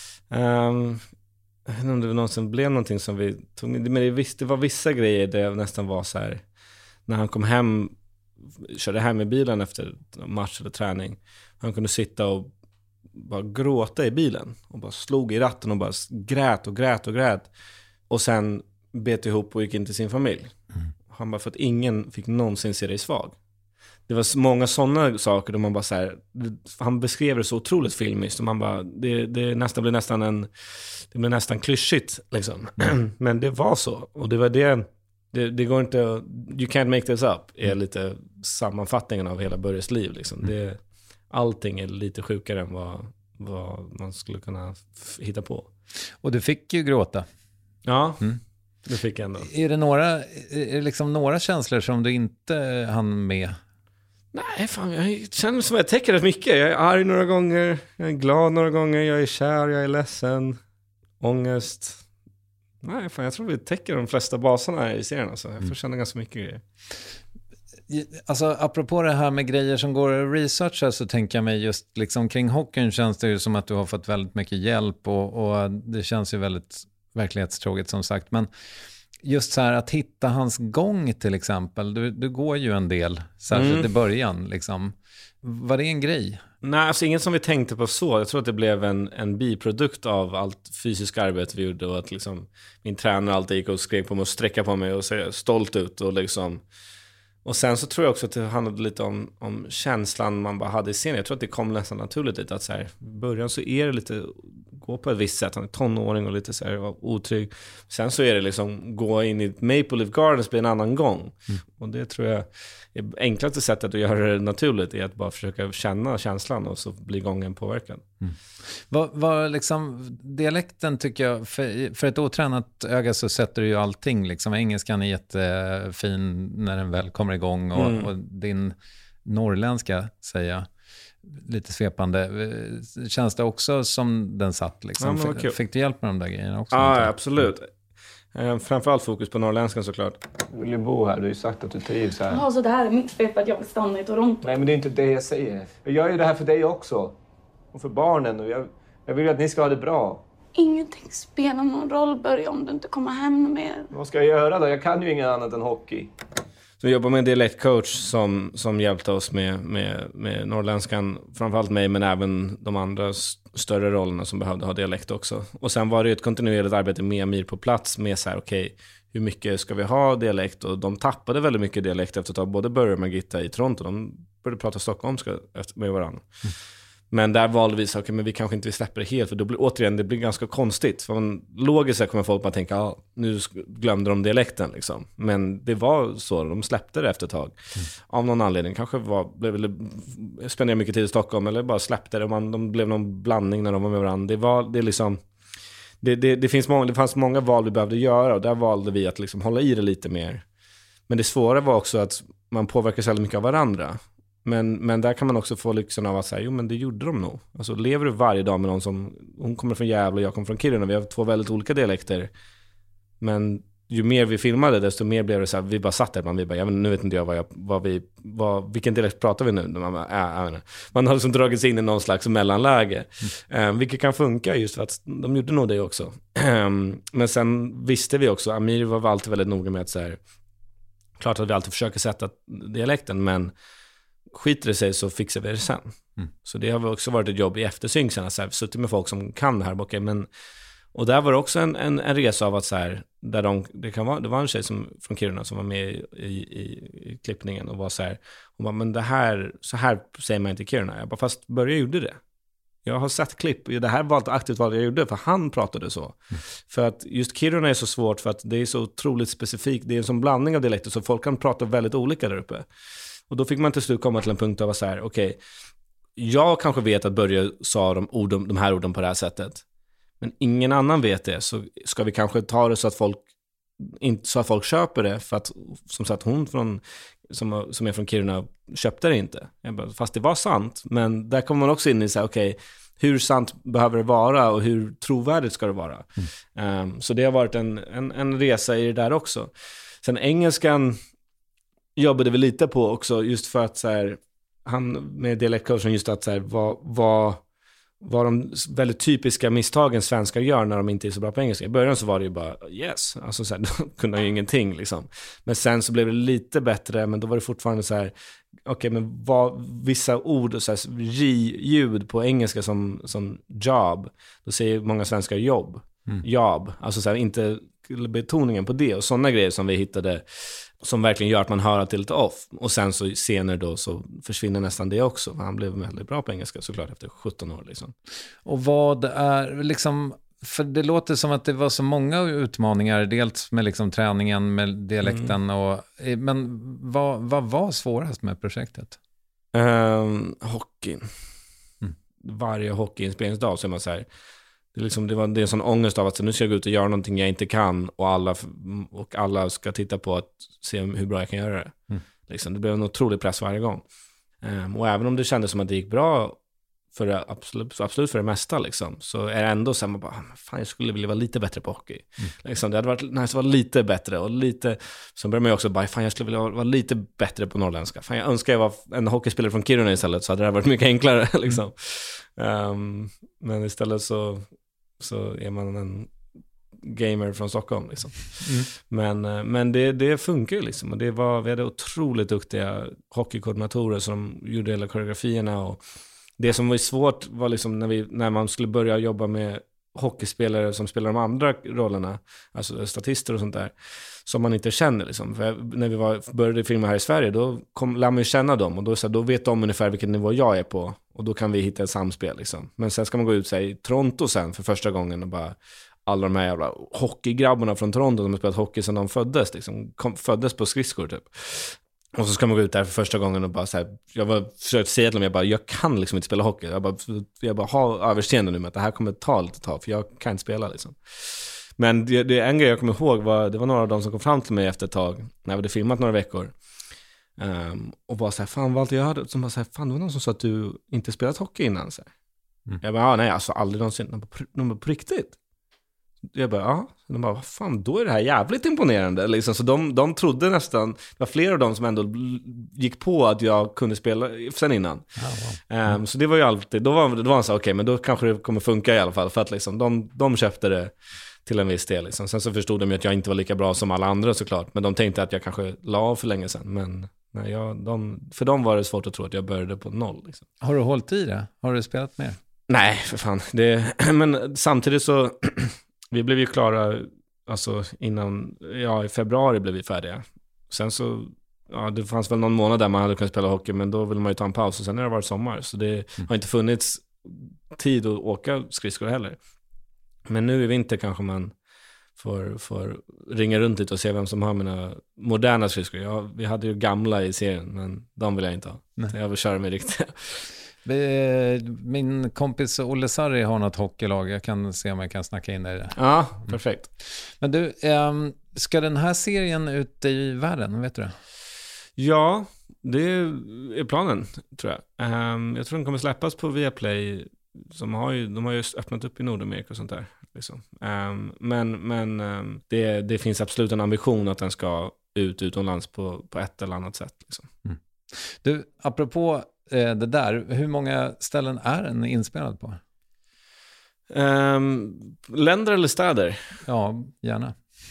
Um, jag vet inte om det någonsin blev någonting som vi tog med, men det, visst, det var vissa grejer där jag nästan var så här, när han kom hem, körde hem i bilen efter match eller träning, han kunde sitta och bara gråta i bilen och bara slog i ratten och bara grät och grät och grät, och sen bet ihop och gick in till sin familj. Mm. Han bara, för att ingen fick någonsin se dig svag. Det var många sådana saker där man bara så här, han beskrev det så otroligt filmiskt, och man bara, det, det nästan blev nästan en det blev nästan klyschigt liksom. Mm. Men det var så, och det var det Det, det går inte, you can't make this up, är lite sammanfattningen av hela Börjes liv liksom. Mm. Det, allting är lite sjukare än vad, vad man skulle kunna f- hitta på. Och du fick ju gråta. Ja, mm. det fick jag ändå. Är det några, är det liksom några känslor som du inte hann med? Nej, fan, jag känner som jag täcker rätt mycket. Jag är arg några gånger, jag är glad några gånger, jag är kär, jag är ledsen, ångest. Nej, fan, jag tror vi täcker de flesta baserna i serien. Alltså. Jag får känna ganska mycket grejer. Alltså, apropå det här med grejer som går att researcha, så tänker jag mig just liksom kring hockeyn känns det ju som att du har fått väldigt mycket hjälp, och, och det känns ju väldigt verklighetstråkigt som sagt. Men just så här att hitta hans gång till exempel. Du, du går ju en del, särskilt mm. i början liksom. Var det en grej? Nej, alltså inget som vi tänkte på så. Jag tror att det blev en, en biprodukt av allt fysiska arbete vi gjorde, och att liksom min tränare alltid gick och skrek på mig och sträcka på mig och se stolt ut och liksom. Och sen så tror jag också att det handlade lite om, om känslan man bara hade i scenen. Jag tror att det kom nästan naturligt lite att så här, i början så är det lite, gå på ett visst sätt. Han är tonåring och lite så här otrygg. Sen så är det liksom gå in i Maple Leaf Gardens blir en annan gång. Mm. Och det tror jag är enklaste sättet att göra det naturligt är att bara försöka känna känslan och så blir gången påverkad. Mm. Vad, vad liksom, dialekten tycker jag, för, för ett otränat öga så sätter du ju allting. Liksom, engelskan är jättefin när den väl kommer igång och, mm. och din norrländska, säger jag, lite svepande. Känns det också som den satt? Liksom? Ja, fick, fick du hjälp med de där grejerna också? Ja, ja absolut. Eh, framförallt fokus på norrländskan såklart. Du vill ju bo här, du har ju sagt att du trivs här. Ja, så det här är mitt fel för att jag vill stanna i Toronto. Nej, men det är inte det jag säger. Jag gör ju det här för dig också. Och för barnen. Och jag, jag vill ju att ni ska ha det bra. Ingenting spelar någon roll, Börje, om du inte kommer hem mer. Vad ska jag göra då? Jag kan ju inget annat än hockey. Så vi jobbar med en dialektcoach som, som hjälpte oss med, med, med norrländskan. Framförallt mig, men även de andra st- större rollerna som behövde ha dialekt också. Och sen var det ett kontinuerligt arbete med Amir på plats med så här, okej, okay, hur mycket ska vi ha dialekt? Och de tappade väldigt mycket dialekt efter att ha både Börje och Margitta i Toronto. De började prata stockholmska med varandra. Mm. Men där valde vi så, okay, men vi kanske inte släpper det helt. För då blir, återigen, det blir ganska konstigt. För man, logiskt så kommer folk bara tänka, ah, nu glömde de dialekten. Liksom. Men det var så, de släppte det efter ett tag. Mm. Av någon anledning. Kanske var, blev, spenderade mycket tid i Stockholm. Eller bara släppte det. Man, de blev någon blandning när de var med varandra. Det var, det är liksom... Det, det, det, finns många, det fanns många val vi behövde göra. Och där valde vi att liksom hålla i det lite mer. Men det svåra var också att man påverkar sig väldigt mycket av varandra. Men, men där kan man också få liksom av att säga, jo men det gjorde de nog. Alltså lever du varje dag med någon som, hon kommer från Gävle och jag kommer från Kiruna. Vi har två väldigt olika dialekter. Men ju mer vi filmade desto mer blev det så här, vi bara satt där. Man, vi bara, ja, men nu vet inte jag vad, jag, vad vi, vad, vilken dialekt pratar vi nu? Man, bara, äh, äh, man har liksom dragits in i någon slags mellanläge. Mm. Um, vilket kan funka just för att de gjorde nog det också. Um, men sen visste vi också, Amir var alltid väldigt noga med att så här, klart att vi alltid försöker sätta dialekten, men skiter det sig så fixar vi det sen. Mm. Så det har också varit ett jobb i eftersynk sen, så här, suttit med folk som kan det här. Okay, men, och där var det också en, en, en resa av att så här, där de, det, kan vara, det var en tjej som, från Kiruna som var med i, i, i, i klippningen och var så här, hon bara, men det här, så här säger man inte i Kiruna. Jag bara, fast Börje gjorde det. Jag har sett klipp, det här var ett aktivt val jag gjorde, för han pratade så. Mm. För att just Kiruna är så svårt för att det är så otroligt specifikt, det är en sån blandning av dialekter så folk kan prata väldigt olika där uppe. Och då fick man till slut komma till en punkt av att så här, okej, okay, jag kanske vet att Börje sa de, orden, de här orden på det här sättet. Men ingen annan vet det, så ska vi kanske ta det så att folk, inte, så att folk köper det. För att, som sagt, hon från, som, som är från Kiruna köpte det inte. Jag bara, fast det var sant. Men där kommer man också in i så här, okej, okay, hur sant behöver det vara och hur trovärdigt ska det vara? Mm. Um, så det har varit en, en, en resa i det där också. Sen engelskan jobbade vi lite på också, just för att så här, han med dialektcoachen, just att så här, vad, vad, vad de väldigt typiska misstagen svenskar gör när de inte är så bra på engelska. I början så var det ju bara yes, alltså så här, de kunde ju ingenting liksom. Men sen så blev det lite bättre, men då var det fortfarande så här, okej, okay, men vad, vissa ord och så här j-ljud på engelska som, som job, då säger många svenskar jobb, mm. jobb, alltså så här, inte betoningen på det och sådana grejer som vi hittade som verkligen gör att man hör att det är lite off. Och sen så senare då så försvinner nästan det också. Han blev väldigt bra på engelska såklart efter sjutton år liksom. Och vad är liksom, för det låter som att det var så många utmaningar, dels med liksom träningen, med dialekten mm. och, men vad, vad var svårast med projektet? Um, hockeyn. Mm. Varje hockeyinspelningsdag så är man så här, det är, liksom, det, var, det är en sån ångest av att så nu ska jag gå ut och göra någonting jag inte kan och alla, och alla ska titta på att se hur bra jag kan göra det. Mm. Liksom, det blev en otrolig press varje gång. Um, och även om det kändes som att det gick bra för det, absolut, absolut för det mesta liksom, så är det ändå så här, man bara, fan jag skulle vilja vara lite bättre på hockey. Mm. Liksom, det hade varit nice att vara lite bättre och lite, så börjar man ju också bara, fan jag skulle vilja vara lite bättre på norrländska. Fan jag önskar jag var en hockeyspelare från Kiruna istället, så hade det varit mycket enklare liksom. Mm. Um, men istället så så är man en gamer från Stockholm liksom. Mm. Men, men det, det funkar ju liksom. Och det var, vi hade otroligt duktiga hockeykoordinatorer som gjorde hela koreografierna. Och det som var svårt var liksom när, vi, när man skulle börja jobba med hockeyspelare som spelar de andra rollerna, alltså statister och sånt där, som man inte känner liksom. För när vi var, började filma här i Sverige, då kom, lär man ju känna dem, och då, så här, då vet de ungefär vilken nivå jag är på, och då kan vi hitta ett samspel liksom. Men sen ska man gå ut sig i Toronto sen för första gången och bara, alla de här jävla hockeygrabbarna från Toronto som har spelat hockey sedan de föddes liksom, kom, föddes på skridskor typ. Och så ska man gå ut där för första gången och bara så här, jag var försökt säga till dem, jag bara, jag kan liksom inte spela hockey. Jag bara, jag bara har överseende nu med att det här kommer ta lite tag, för jag kan inte spela liksom. Men det, det en grej jag kommer ihåg var, det var några av dem som kom fram till mig efter ett tag, när jag hade filmat några veckor. Um, och bara så här, fan Walter, jag hörde, som bara så här, fan det var någon som sa att du inte spelat hockey innan så här. Mm. Jag bara, ja, nej alltså aldrig någonsin. De bara, de bara, på riktigt? Jag bara, ja. De bara, vad fan, då är det här jävligt imponerande liksom. Så de, de trodde nästan, det var flera av dem som ändå gick på att jag kunde spela sen innan. Oh, wow. mm. um, Så det var ju alltid, då var, då var han så okej, okay, men då kanske det kommer funka i alla fall. För att liksom, de, de köpte det till en viss del liksom. Sen så förstod de ju att jag inte var lika bra som alla andra såklart. Men de tänkte att jag kanske la av för länge sedan. Men nej, jag, de, för dem var det svårt att tro att jag började på noll liksom. Har du hållit i det? Har du spelat mer? Nej, för fan det, men samtidigt så vi blev ju klara alltså innan, ja i februari blev vi färdiga. Sen så, ja det fanns väl någon månad där man hade kunnat spela hockey, men då ville man ju ta en paus, och sen har det varit sommar. Så det mm. har inte funnits tid att åka skridskor heller. Men nu i vinter kanske man får, får ringa runt lite och se vem som har mina moderna skridskor. Ja, vi hade ju gamla i serien, men de vill jag inte ha. Nej. Jag vill köra med riktiga. Min kompis Olle Sarri har något hockeylag. Jag kan se om jag kan snacka in dig i det. Ja, perfekt. Mm. Men du, ska den här serien ut i världen, vet du det? Ja, det är planen, tror jag. Jag tror den kommer släppas på Viaplay. Som har ju, de har ju öppnat upp i Nordamerika och sånt där. Liksom. Men, men det, det finns absolut en ambition att den ska ut utomlands på, på ett eller annat sätt. Liksom. Mm. Du, apropå det där, hur många ställen är den inspelad på? Um, länder eller städer? Ja, gärna.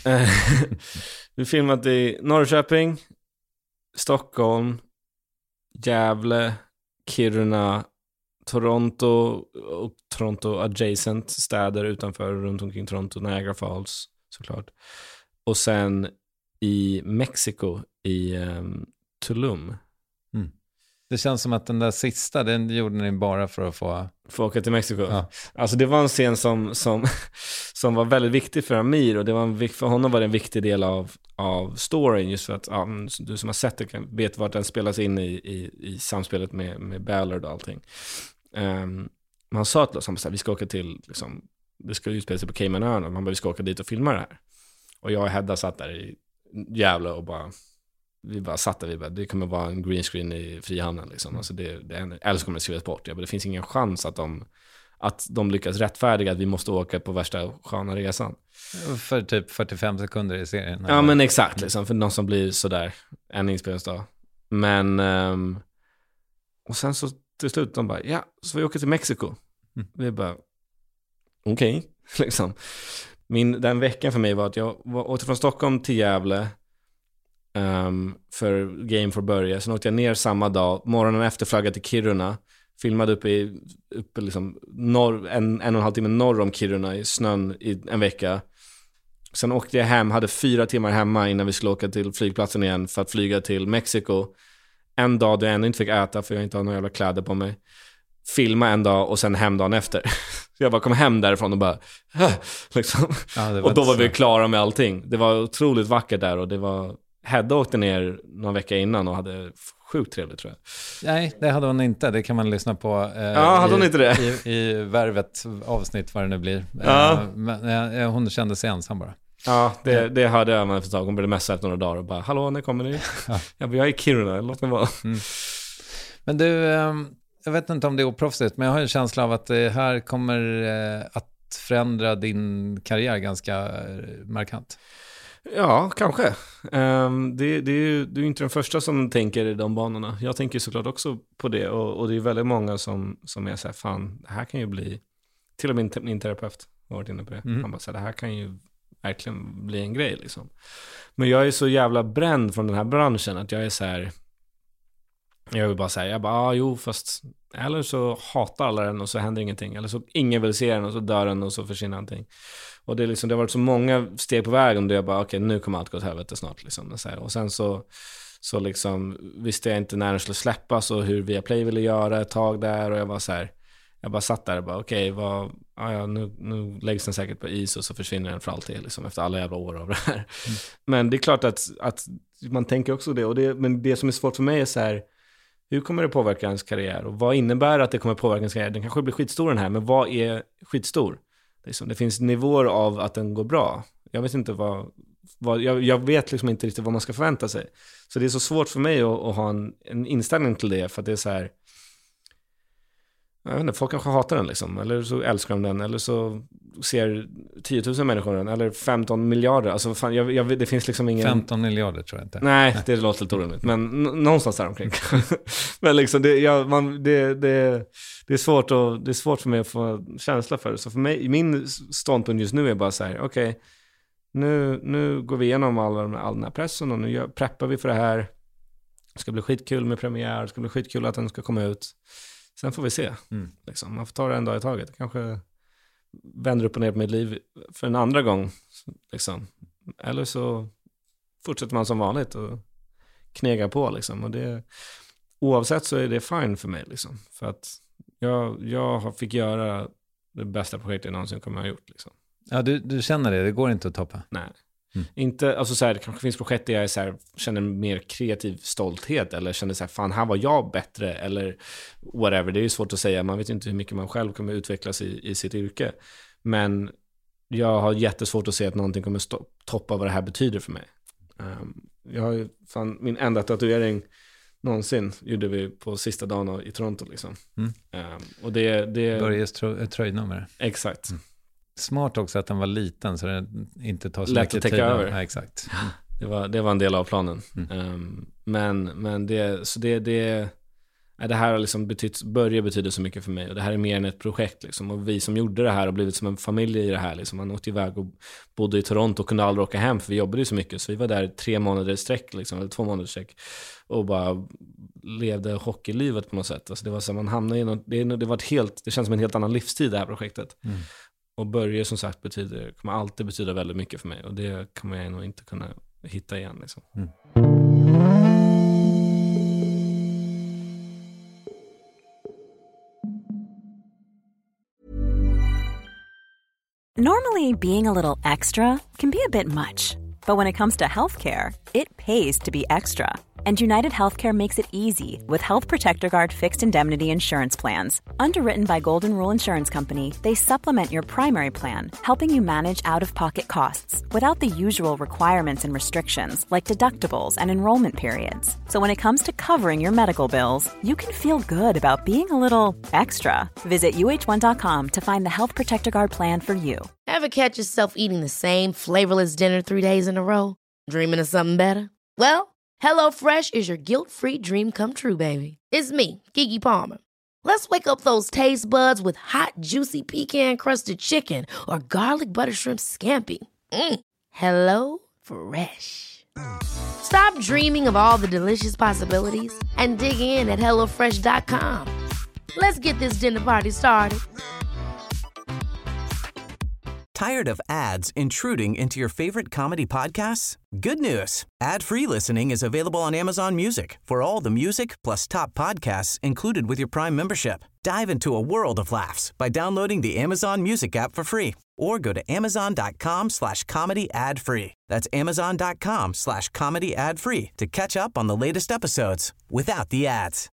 Vi filmat i Norrköping, Stockholm, Gävle, Kiruna, Toronto och Toronto adjacent städer utanför, runt omkring Toronto, Niagara Falls såklart. Och sen i Mexiko, i um, Tulum. Mm. Det känns som att den där sista, den gjorde ni bara för att få... Få åka till Mexiko. Ja. Alltså det var en scen som, som, som var väldigt viktig för Amir, och det var en, för honom var det en viktig del av, av storyn, just för att ja, du som har sett det kan, vet vart den spelas in i, i, i samspelet med, med Ballard och allting. Um, man sa till oss, han sa, vi ska åka till liksom, det ska ju spela sig på Caymanöarna, man bara, vi ska åka dit och filma det här. Och jag och Hedda satt där i Gävle och bara vi bara satt där, vi bara, det kommer vara en green screen i Frihamnen liksom. Alltså det, det är, eller så kommer det skrivas bort. Ja, men det finns ingen chans att de, att de lyckas rättfärdiga att vi måste åka på värsta sköna resan. För typ fyrtiofem sekunder i serien. Ja, men exakt liksom, för någon som blir sådär en inspelningsdag. Men um, och sen så till slut de bara, ja, så vi åker till Mexiko. Mm. Vi bara, okej, okay, liksom. Min, den veckan för mig var att jag var, åkte från Stockholm till Gävle um, för Game for börja. Sen åkte jag ner samma dag, morgonen efter flaggade till Kiruna. Filmade uppe i uppe liksom norr, en, en och en halv timme norr om Kiruna i snön i en vecka. Sen åkte jag hem, hade fyra timmar hemma innan vi skulle åka till flygplatsen igen för att flyga till Mexiko. En dag då jag ännu inte fick äta för jag inte har några jävla kläder på mig. Filma en dag och sen hem dagen efter. Så jag bara kom hem därifrån och bara liksom. Ja, och då var vi klara med allting. Det var otroligt vackert där, och det var Hedda åkte ner någon vecka innan och hade sjukt trevligt, tror jag. Nej, det hade hon inte. Det kan man lyssna på eh, ja, hade hon i, inte det? I, i Värvet avsnitt, vad det nu blir. Ja. Eh, men eh, hon kände sig ensam bara. Ja, det, det hörde jag med ett tag. Hon började messa efter några dagar och bara, hallå, när kommer ni? Ja. Jag bara, jag är i Kiruna, låt mig vara. Mm. Men du, eh, jag vet inte om det är oproffsigt, men jag har en känsla av att det här kommer eh, att förändra din karriär ganska eh, markant. Ja, kanske. Um, det, det är ju du är inte den första som tänker i de banorna. Jag tänker såklart också på det. Och, och det är väldigt många som, som är så här, fan, det här kan ju bli... Till och med min, min terapeut har varit inne på det. Mm. Han bara så här, det här kan ju verkligen bli en grej liksom. Men jag är så jävla bränd från den här branschen att jag är så här... Jag vill bara säga, jag bara, ah, jo fast eller så hatar alla den och så händer ingenting. Eller så ingen vill se den och så dör den och så försvinner någonting. Och det, är liksom, det har varit så många steg på vägen där jag bara, okej okay, nu kommer allt gå åt helvete snart. Liksom, så här. Och sen så, så liksom, visste jag inte när den skulle släppas och hur Viaplay ville göra ett tag där. Och jag var så här, jag bara satt där och bara, okej, okay, vad, ah, ja, nu, nu läggs den säkert på is och så försvinner den för alltid liksom, efter alla jävla år av det här. Mm. Men det är klart att, att man tänker också det. Och det. Men det som är svårt för mig är så här, hur kommer det påverka ens karriär? Och vad innebär att det kommer påverka ens karriär? Den kanske blir skitstor den här, men vad är skitstor? Liksom, det finns nivåer av att den går bra. Jag vet inte vad... vad jag, jag vet liksom inte riktigt vad man ska förvänta sig. Så det är så svårt för mig att, att ha en, en inställning till det. För att det är så här... Jag vet inte, folk kanske hatar den liksom. Eller så älskar de den. Eller så ser tio tusen människor den. Eller femton miljarder. Alltså fan, jag, jag, det finns liksom ingen... femton miljarder tror jag inte. Nej, det låter lite orimligt. Men n- någonstans där omkring. Men liksom, det, ja, man, det, det, det, är svårt att, det är svårt för mig att få känsla för det. Så för mig, min ståndpunkt just nu är bara så här, okej, okay, nu, nu går vi igenom all, all den här pressen och nu gör, preppar vi för det här. Det ska bli skitkul med premiär. Det ska bli skitkul att den ska komma ut. Sen får vi se. Mm. Liksom. Man får ta det en dag i taget. Kanske vänder upp och ner på mitt liv för en andra gång. Liksom. Eller så fortsätter man som vanligt och knegar på. Liksom. Och det, oavsett så är det fine för mig. Liksom. För att jag, jag fick göra det bästa projektet jag någonsin kommer att ha gjort. Liksom. Ja, du, du känner det. Det går inte att toppa. Nej. Mm. Inte, alltså så här, det kanske finns projekt där jag är så här, känner mer kreativ stolthet eller känner så här, fan här var jag bättre eller whatever, det är ju svårt att säga, man vet inte hur mycket man själv kommer utvecklas i, i sitt yrke, men jag har jättesvårt att se att någonting kommer stå, toppa vad det här betyder för mig. Um, jag har ju, fan, min enda tatuering någonsin gjorde vi på sista dagen i Toronto liksom. Mm. Um, och det, det Börjes trö- tröjnummer. Exakt. Mm. Smart också att den var liten så den inte tar så lätt mycket att täcka tid. över. Ja, exakt. Mm. Det var, det var en del av planen. Mm. Um, men men det, så det, det, det här har liksom betytt, börjar betyda så mycket för mig. Och det här är mer än ett projekt. Liksom. Och vi som gjorde det här har blivit som en familj i det här. Liksom. Man åkte iväg och bodde i Toronto och kunde aldrig åka hem för vi jobbade ju så mycket. Så vi var där tre månader i sträck, liksom, eller två månader i sträck. Och bara levde hockeylivet på något sätt. Alltså det var så man hamnade i något, det, det var ett helt, det känns som en helt annan livstid det här projektet. Mm. Och Börje som sagt betyder, kommer alltid betyda väldigt mycket för mig. Och det kommer jag nog inte kunna hitta igen. Liksom. Mm. Normally, being a little extra can be a bit much. But when it comes to healthcare, it pays to be extra. And United Healthcare makes it easy with Health Protector Guard fixed indemnity insurance plans. Underwritten by Golden Rule Insurance Company, they supplement your primary plan, helping you manage out-of-pocket costs without the usual requirements and restrictions like deductibles and enrollment periods. So when it comes to covering your medical bills, you can feel good about being a little extra. Visit U H one dot com to find the Health Protector Guard plan for you. Ever catch yourself eating the same flavorless dinner three days in a row? Dreaming of something better? Well, HelloFresh is your guilt-free dream come true, baby. It's me, Keke Palmer. Let's wake up those taste buds with hot, juicy pecan-crusted chicken or garlic butter shrimp scampi. Mm. Hello Fresh. Stop dreaming of all the delicious possibilities and dig in at hello fresh dot com. Let's get this dinner party started. Tired of ads intruding into your favorite comedy podcasts? Good news. Ad-free listening is available on Amazon Music for all the music plus top podcasts included with your Prime membership. Dive into a world of laughs by downloading the Amazon Music app for free or go to amazon.com slash comedy ad free. That's amazon.com slash comedy ad free to catch up on the latest episodes without the ads.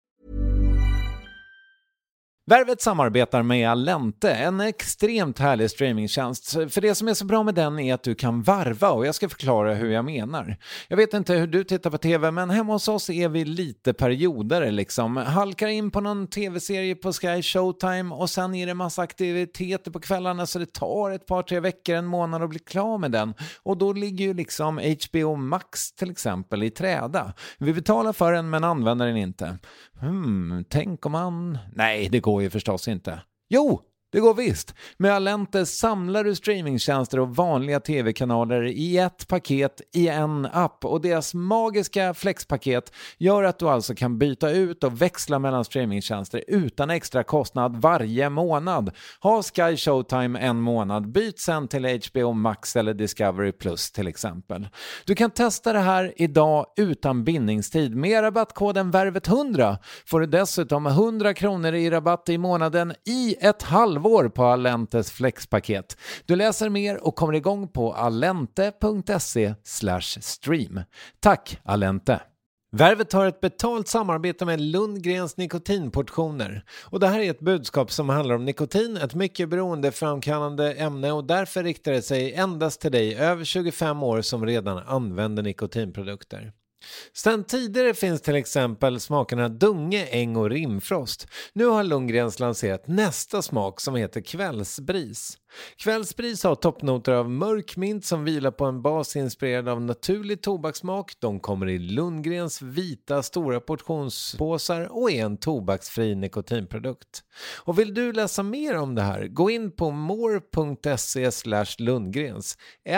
Värvet samarbetar med Allente, en extremt härlig streamingtjänst. För det som är så bra med den är att du kan varva och jag ska förklara hur jag menar. Jag vet inte hur du tittar på tv, men hemma hos oss är vi lite perioder liksom. Halkar in på någon tv-serie på Sky Showtime och sen är det massa aktiviteter på kvällarna så det tar ett par, tre veckor, en månad att bli klar med den. Och då ligger ju liksom H B O Max till exempel i träda. Vi betalar för den men använder den inte. Hmm, tänk om man... Nej, det går ju förstås inte. Jo, Det går visst. Med Allente samlar du streamingtjänster och vanliga tv-kanaler i ett paket i en app, och deras magiska flexpaket gör att du alltså kan byta ut och växla mellan streamingtjänster utan extra kostnad varje månad. Ha Sky Showtime en månad, byt sen till H B O Max eller Discovery Plus till exempel. Du kan testa det här idag utan bindningstid. Med rabattkoden Värvet hundra får du dessutom hundra kronor i rabatt i månaden i ett halvår på Allentes flexpaket. Du läser mer och kommer igång på allente.se slash stream. Tack Allente! Värvet har ett betalt samarbete med Lundgrens nikotinportioner. Och det här är ett budskap som handlar om nikotin, ett mycket beroendeframkallande ämne, och därför riktar det sig endast till dig över tjugofem år som redan använder nikotinprodukter. Sen tidigare finns till exempel smakerna Dunge, Äng och Rimfrost. Nu har Lundgrens lanserat nästa smak som heter Kvällsbris. Kvällsbris har toppnoter av mörk mint som vilar på en bas inspirerad av naturlig tobakssmak. De kommer i Lundgrens vita stora portionspåsar och är en tobaksfri nikotinprodukt. Och vill du läsa mer om det här, gå in på more.se slash Lundgrens.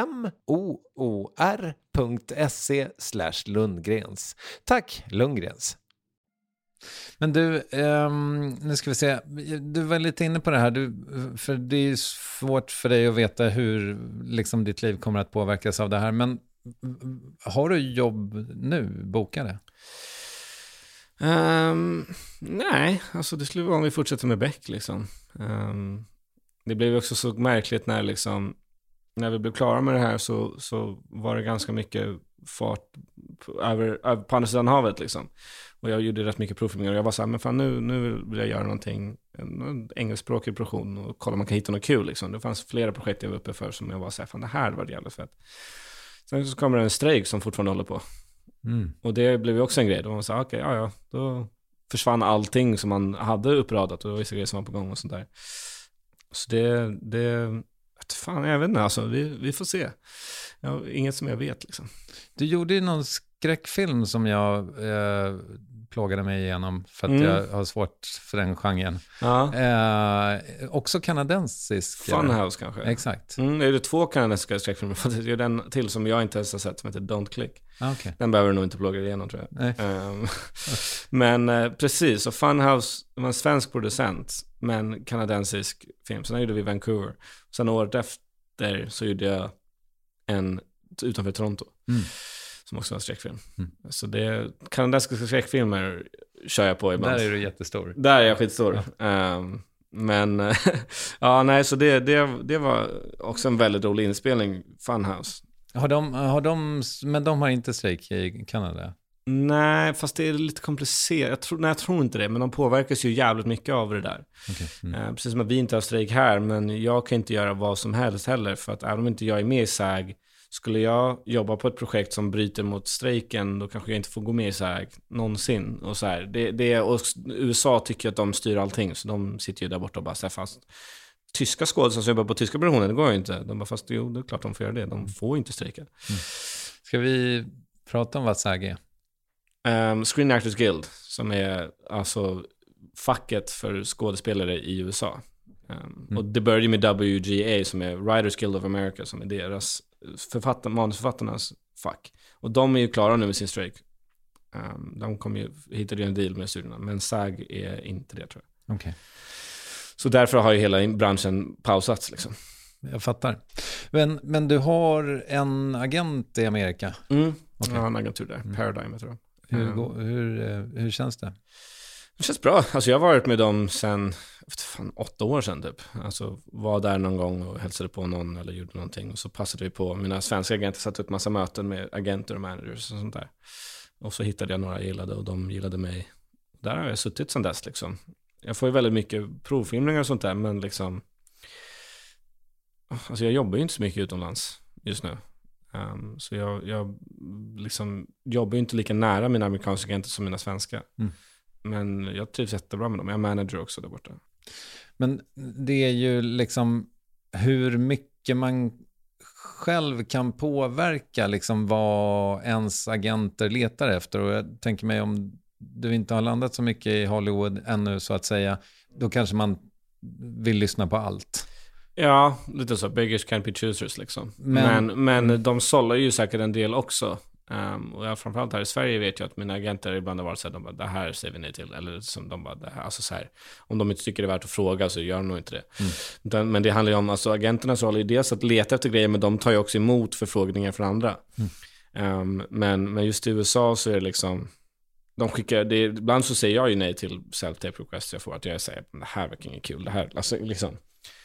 M-O-O-R.se slash Lundgrens. Tack Lundgrens! Men du, um, nu ska vi se, du var lite inne på det här, du, för det är svårt för dig att veta hur liksom, ditt liv kommer att påverkas av det här, men har du jobb nu, bokade? Um, nej, alltså det skulle vara om vi fortsätter med Beck liksom. Um, det blev också så märkligt när liksom, när vi blev klara med det här så, så var det ganska mycket fart på, över, över, på andra sidan havet liksom. Och jag gjorde rätt mycket provfilmningar och jag var så här, men fan nu, nu vill jag göra någonting, en engelskspråkig produktion och kolla om man kan hitta något kul liksom. Det fanns flera projekt jag var uppe för som jag var så här, fan det här var jävligt fett. Sen så kommer det en strejk som fortfarande håller på. Mm. Och det blev ju också en grej. Då var man så här, okej, okay, ja ja, då försvann allting som man hade uppradat och det var vissa grejer som var på gång och sånt där. Så det, det fan, jag vet inte, alltså, vi, vi får se. Ja, inget som jag vet liksom. Du gjorde ju någon skräckfilm som jag eh, plågade mig igenom för att mm. jag har svårt för den genren. Ja. Eh, också kanadensisk. Funhouse kanske. Exakt. Mm, det är det två kanadensiska skräckfilmer. Det är den till som jag inte ens har sett som heter Don't Click. Ah, okay. Den behöver du nog inte plåga igenom tror jag. Um, men eh, precis, och Funhouse var en svensk producent men kanadensisk film. Sen gjorde vi Vancouver. Sen året efter så gjorde jag en utanför Toronto. Mm. Som också var en skräckfilm. Mm. Så det kanadensiska skräckfilmer kör jag på ibland. Där är du jättestor. Där är jag skitstor. Ja. Um, men ja, nej, så det, det, det var också en väldigt rolig inspelning, Funhouse. Har de, har de, men de har inte strejk i Kanada? Nej, fast det är lite komplicerat. Jag tror, nej, jag tror inte det, men de påverkas ju jävligt mycket av det där. Okay. Mm. Uh, precis som att vi inte har strejk här, men jag kan inte göra vad som helst heller, för att även om inte jag är med i SAG, skulle jag jobba på ett projekt som bryter mot strejken, då kanske jag inte får gå med i SAG någonsin. Och så här, det, det, och U S A tycker att de styr allting, så de sitter ju där borta och bara säger fast. Tyska skådespelare som jobbar på tyska produktionen, det går ju inte. De bara, fast jo, det är klart de får göra det. De får inte strejka. Mm. Ska vi prata om vad SAG är? Um, Screen Actors Guild, som är alltså facket för skådespelare i U S A. Um, mm. Och det började med W G A som är Writers Guild of America, som är deras författar, manusförfattarnas fack. Och de är ju klara nu med sin strejk. Um, de kom ju, hittade ju en deal med studierna, men SAG är inte det tror jag. Okej. Okay. Så därför har ju hela branschen pausats liksom. Jag fattar. Men, men du har en agent i Amerika? Mm. Okay. Ja, en agentur där. Mm. Paradigm, tror jag. Hur, mm. hur, hur känns det? Det känns bra. Alltså jag har varit med dem sen fan, åtta år sedan typ. Alltså var där någon gång och hälsade på någon eller gjorde någonting. Och så passade vi på. Mina svenska agenter satt ut massa möten med agenter och managers och sånt där. Och så hittade jag några jag gillade och de gillade mig. Där har jag suttit sedan dess liksom. Jag får ju väldigt mycket provfilmningar och sånt där, men liksom alltså jag jobbar ju inte så mycket utomlands just nu. Um, så jag, jag liksom jobbar ju inte lika nära mina amerikanska agenter som mina svenska. Mm. Men jag trivs jättebra med dem. Jag är manager också där borta. Men det är ju liksom hur mycket man själv kan påverka liksom vad ens agenter letar efter. Och jag tänker mig om du inte har landat så mycket i Hollywood ännu så att säga, då kanske man vill lyssna på allt. Ja, lite så. Beggars can't be choosers liksom. Men, men, men mm. de sållar ju säkert en del också. Um, och jag, framförallt här i Sverige vet jag att mina agenter ibland har varit så här, de bara, det här säger vi nej till. Eller som de bara, det här, alltså så här, om de inte tycker det är värt att fråga så gör de nog inte det. Mm. Utan, men det handlar ju om, alltså agenternas roll är dels att leta efter grejer, men de tar ju också emot förfrågningar från andra. Mm. Um, men, men just i U S A så är det liksom, de skickar, det, ibland så säger jag ju nej till self-tape requests jag får, att jag säger, det här verkar inget kul, det här, alltså liksom.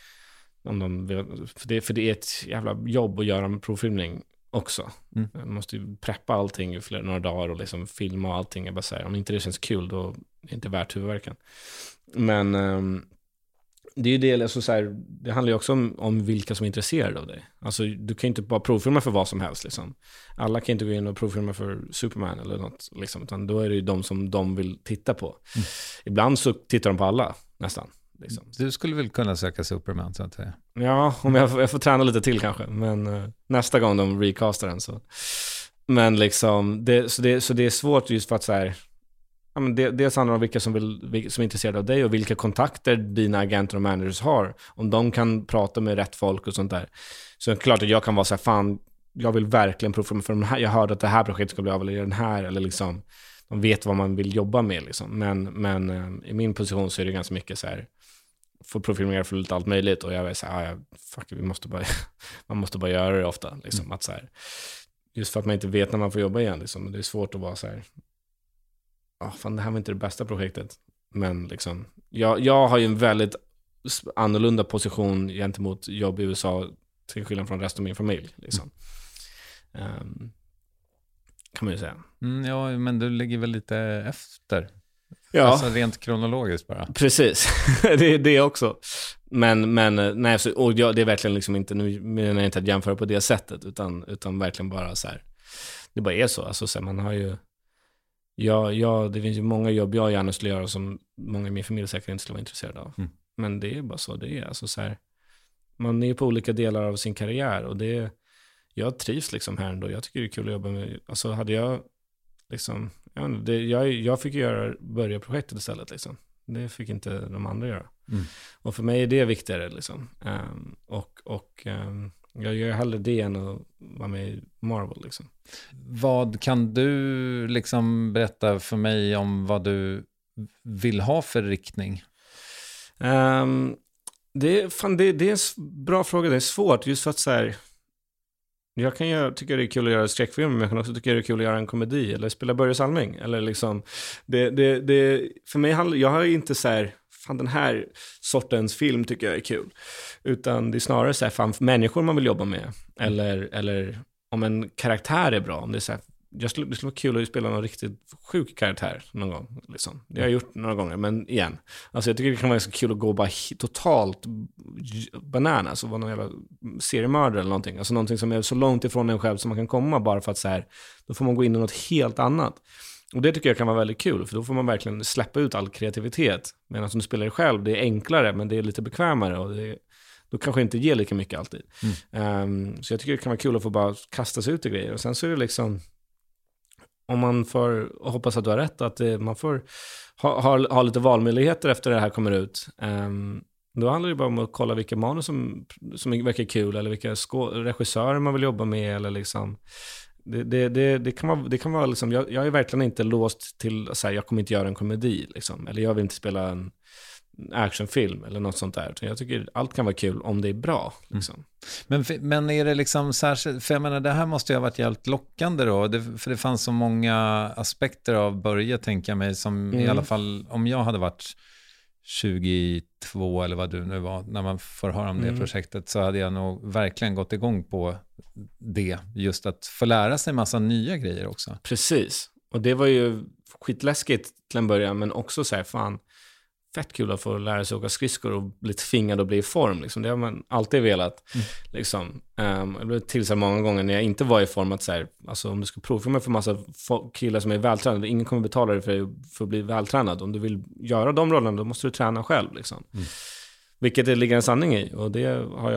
Om de vill, för, det, för det är ett jävla jobb att göra en provfilmning också. Mm. Man måste ju preppa allting i flera, några dagar och liksom filma och allting. Jag bara säger, om inte det känns kul då är det inte värt huvudvärken. Men um, det är ju det, alltså så här, det handlar ju också om, om vilka som är intresserade av dig. Alltså du kan ju inte bara provfilma för vad som helst liksom. Alla kan inte gå in och provfilma för Superman eller något liksom, utan då är det ju de som de vill titta på. Mm. Ibland så tittar de på alla nästan. Liksom. Du skulle väl kunna söka Superman så att säga. Ja, om jag, får, jag får träna lite till kanske. Men uh, nästa gång de recastar den så. Men liksom, det, så, det, så det är svårt just för att så här, ja, men det, dels handlar om vilka som, vill, som är intresserade av dig och vilka kontakter dina agenter och managers har. Om de kan prata med rätt folk och sånt där. Så det är klart att jag kan vara så här, fan, jag vill verkligen provfilma för den här. Jag hörde att det här projektet ska bli av, eller den här, eller liksom, de vet vad man vill jobba med liksom. Men, men uh, i min position så är det ganska mycket så här, få provfilmningar för lite allt möjligt och jag vet så här, ja, fuck, vi måste bara man måste bara göra det ofta liksom, mm. att så här, just för att man inte vet när man får jobba igen liksom, det är svårt att vara så här, ja, fan, det här var inte det bästa projektet, men liksom jag, jag har ju en väldigt annorlunda position gentemot jobb i U S A till skillnad från resten av min familj liksom. Mm. Um, kan man ju säga. Mm, ja, men du ligger väl lite efter. Ja. Alltså rent kronologiskt bara. Precis, det är det också. Men, men nej, så, och jag, det är verkligen liksom inte, nu menar jag inte att jämföra på det sättet, utan, utan verkligen bara så här, det bara är så. Alltså så här, man har ju, ja, ja, det finns ju många jobb jag gärna skulle göra som många i min familj säkert inte skulle vara intresserade av. Mm. Men det är bara så det är. Alltså så här, man är på olika delar av sin karriär och det, jag trivs liksom här ändå. Jag tycker det är kul att jobba med, alltså hade jag liksom, ja, det, jag, jag fick göra, börja projektet istället liksom. Det fick inte de andra göra. Mm. Och för mig är det viktigare liksom. Um, och och um, jag gör hellre det än att vara med i Marvel liksom. Vad kan du liksom berätta för mig om vad du vill ha för riktning? Um, det, fan, det, det är en bra fråga. Det är svårt just för att så här, jag kan ju tycka det är kul att göra skräckfilm, men jag kan också tycka det är kul att göra en komedi eller spela Börje Salming eller liksom det, det, det, för mig handlar, jag har ju inte så här, fan den här sortens film tycker jag är kul, utan det är snarare så här, fan människor man vill jobba med eller, eller om en karaktär är bra, om det är så här, jag skulle, det skulle vara kul att spela någon riktigt sjuk karaktär någon gång liksom. Det har jag gjort några gånger, men igen, alltså jag tycker det kan vara så kul att gå bara totalt bananas och vara någon jävla seriemördare eller någonting, alltså någonting som är så långt ifrån en själv som man kan komma, bara för att så här, då får man gå in i något helt annat. Och det tycker jag kan vara väldigt kul, för då får man verkligen släppa ut all kreativitet, medan som du spelar själv, det är enklare men det är lite bekvämare och det är, då kanske inte ger lika mycket alltid. Mm. Um, så jag tycker det kan vara kul att få bara kasta sig ut i grejer, och sen så är det liksom, om man får hoppas att du har rätt, att det, man får ha, ha, ha lite valmöjligheter efter det här kommer ut. Um, då handlar det bara om att kolla vilka manus som, som verkar kul, eller vilka skå- regissörer man vill jobba med, eller liksom det, det, det, det kan vara, det kan vara liksom, jag, jag är verkligen inte låst till så här, jag kommer inte göra en komedi liksom, eller jag vill inte spela en actionfilm eller något sånt där. Jag tycker allt kan vara kul om det är bra liksom. Mm. Men, men är det liksom särskilt, för jag menar, det här måste ju ha varit jävligt lockande då, det, för det fanns så många aspekter av Börje, tänker jag mig, som mm. i alla fall om jag hade varit tjugotvå eller vad du nu var, när man får höra om det mm. projektet, så hade jag nog verkligen gått igång på det, just att få lära sig massa nya grejer också. Precis, och det var ju skitläskigt till en början, men också så här, fan fett kul att få lära sig åka skridskor och bli tvingad att bli i form liksom. Det har man alltid velat mm. liksom. Um, jag blev tillsagd många gånger när jag inte var i form att så här, alltså om du ska provfilma för massa killar som är vältränade, ingen kommer betala dig för, för att bli vältränad. Om du vill göra de rollerna, då måste du träna själv liksom. Mm. Vilket det ligger en sanning i, och det har jag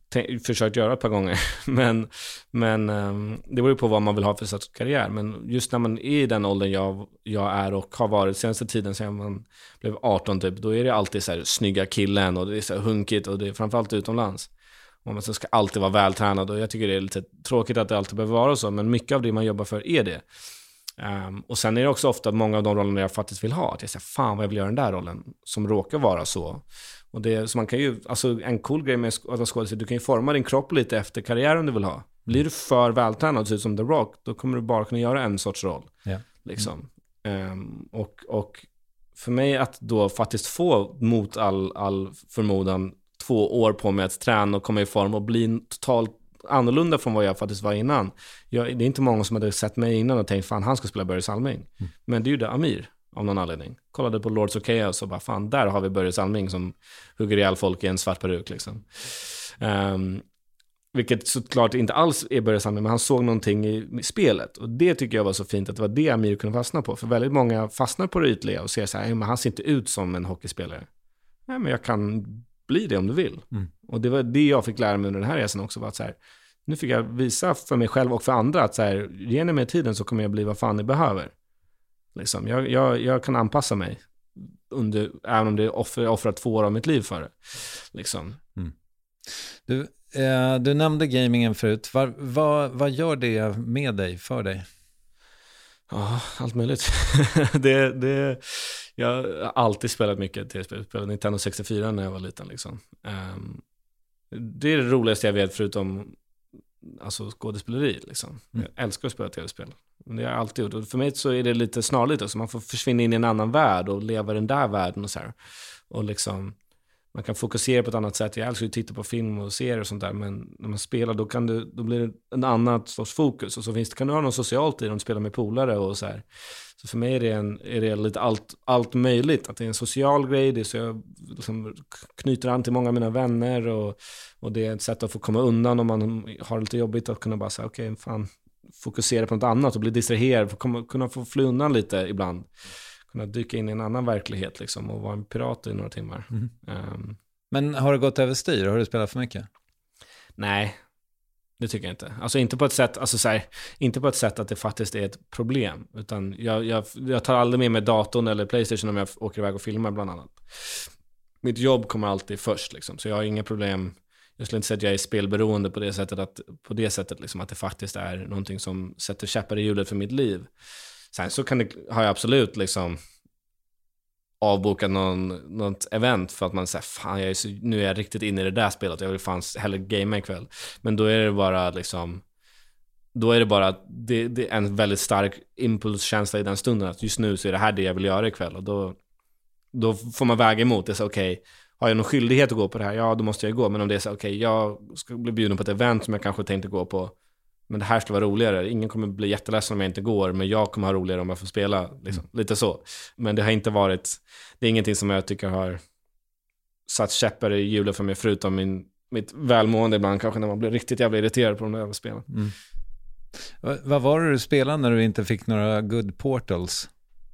t- försökt göra ett par gånger. men men um, det beror ju på vad man vill ha för sorts karriär. Men just när man är i den åldern jag, jag är och har varit senaste tiden sedan man blev arton typ, då är det alltid så här snygga killen och det är så här hunkigt och det är framförallt utomlands. Och man ska alltid vara vältränad och jag tycker det är lite tråkigt att det alltid behöver vara så, men mycket av det man jobbar för är det. Um, och sen är det också ofta många av de rollerna jag faktiskt vill ha, att jag säger fan vad jag vill göra den där rollen som råkar vara så. Och det, så man kan ju, alltså en cool grej med att vara skådespelare, du kan ju forma din kropp lite efter karriären du vill ha. Blir du för vältränad och ser ut som The Rock, då kommer du bara kunna göra en sorts roll. Ja. Liksom. Um, och, och för mig att då faktiskt få mot all, all förmodan två år på mig att träna och komma i form och bli totalt annorlunda från vad jag faktiskt var innan. Jag, det är inte många som hade sett mig innan och tänkt fan han ska spela Börje Salming. Mm. Men det gjorde Amir av någon anledning. Kollade på Lords of Chaos och bara fan där har vi Börje Salming som hugger ihjäl folk i en svart peruk liksom. Um, vilket såklart inte alls är Börje Salming, men han såg någonting i, i spelet och det tycker jag var så fint att det var det Amir kunde fastna på. För väldigt många fastnar på det ytliga och ser så här, men han ser inte ut som en hockeyspelare. Nej, men jag kan bli det om du vill. Mm. Och det var det jag fick lära mig under den här resan också, var att så här, nu fick jag visa för mig själv och för andra att så här, ge mig tiden så kommer jag bli vad fan ni behöver. Liksom, jag, jag, jag kan anpassa mig under, även om det offrar, offrar två år av mitt liv för det. Liksom. Mm. Du, eh, du nämnde gamingen förut. Var, vad, vad gör det med dig, för dig? Ja, allt möjligt. det, det, jag har alltid spelat mycket tv-spel. Jag spelade Nintendo sextiofyra när jag var liten. Liksom. Um, det är det roligaste jag vet förutom alltså, skådespeleri. Liksom. Mm. Jag älskar att spela tv-spel. Det har jag alltid gjort. Och för mig så är det lite snarligt också. Man får försvinna in i en annan värld och leva i den där världen och så här. Och liksom man kan fokusera på ett annat sätt. Jag älskar att titta på film och serier och sånt där. Men när man spelar då, kan du, då blir det en annan sorts fokus. Och så finns det, kan du ha något socialt i om du spelar med polare och så här. Så för mig är det, en, är det lite allt, allt möjligt. Att det är en social grej. Det är så jag liksom knyter an till många av mina vänner. Och, och det är ett sätt att få komma undan om man har lite jobbigt. Att kunna bara säga okej, okay, fan, fokusera på något annat och bli distraherad. För komma, kunna få fly undan lite ibland. Kunna dyka in i en annan verklighet liksom, och vara en pirat i några timmar. Mm. Um, Men har det gått överstyr? Har du spelat för mycket? Nej, det tycker jag inte. Alltså inte på ett sätt, alltså så här, inte på ett sätt att det faktiskt är ett problem. Utan jag, jag, jag tar aldrig med mig datorn eller PlayStation om jag åker iväg och filmar bland annat. Mitt jobb kommer alltid först liksom, så jag har inga problem. Jag skulle inte säga att jag är spelberoende på det sättet att, på det sättet liksom, att det faktiskt är någonting som sätter käppar i hjulet för mitt liv. Sen så kan det, har jag absolut liksom avbokat någon, något event för att man säger fan jag är så, nu är jag riktigt inne i det där spelet, jag vill fan hellre gamea ikväll. Men då är det bara liksom då är det bara det, det är en väldigt stark impulskänsla i den stunden att just nu så är det här det jag vill göra ikväll, och då, då får man väga emot det. Så okej, okay, har jag någon skyldighet att gå på det här? Ja, då måste jag gå. Men om det är så okej, okay, jag ska bli bjuden på ett event som jag kanske tänkte gå på, men det här ska vara roligare. Ingen kommer bli jätteledsen om jag inte går, men jag kommer ha roligare om jag får spela. Liksom. Mm. Lite så. Men det har inte varit, det är ingenting som jag tycker har satt käppar i hjulet för mig, förutom min, mitt välmående ibland kanske när man blir riktigt jävla irriterad på de där spelen. Mm. V- vad var det du spelade när du inte fick några good portals?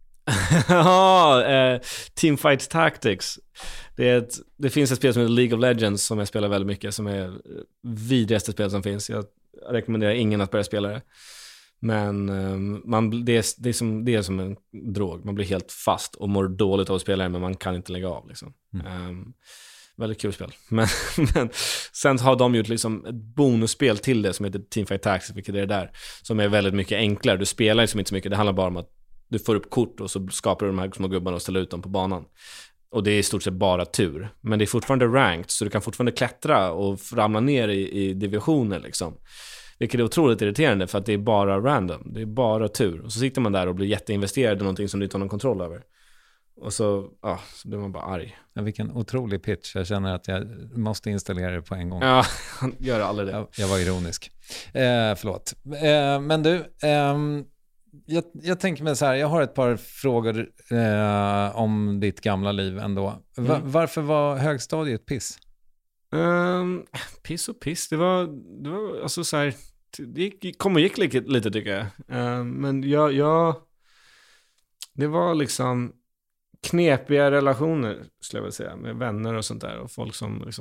Ja, eh, Teamfight Tactics. Det, är ett, det finns ett spel som heter League of Legends som jag spelar väldigt mycket, som är vidrigaste spel som finns. Jag rekommenderar ingen att börja spela det. Men um, man, det, är, det, är som, det är som en drog. Man blir helt fast och mår dåligt av att spela det, men man kan inte lägga av. Liksom. Mm. Um, väldigt kul spel. Men, men sen har de gjort liksom ett bonusspel till det som heter Teamfight Tactics, vilket är det där, som är väldigt mycket enklare. Du spelar liksom inte så mycket. Det handlar bara om att du får upp kort och så skapar du de här små gubbarna och ställer ut dem på banan. Och det är i stort sett bara tur. Men det är fortfarande ranked, så du kan fortfarande klättra och ramla ner i, i divisioner liksom. Vilket är otroligt irriterande, för att det är bara random. Det är bara tur. Och så sitter man där och blir jätteinvesterad i någonting som du inte har någon kontroll över. Och så, ja, så blir man bara arg. Ja, vilken otrolig pitch. Jag känner att jag måste installera det på en gång. Ja, han gör aldrig det. Jag, jag var ironisk. Eh, förlåt. Eh, men du... Ehm... Jag, jag tänker mig så här, jag har ett par frågor eh, om ditt gamla liv ändå. Va, mm. Varför var högstadiet piss? Um, piss och piss, det var, det var alltså så här, det gick, kom och gick lite, lite tycker jag. Um, men jag, jag, det var liksom knepiga relationer, skulle jag vilja säga, med vänner och sånt där. Och folk som liksom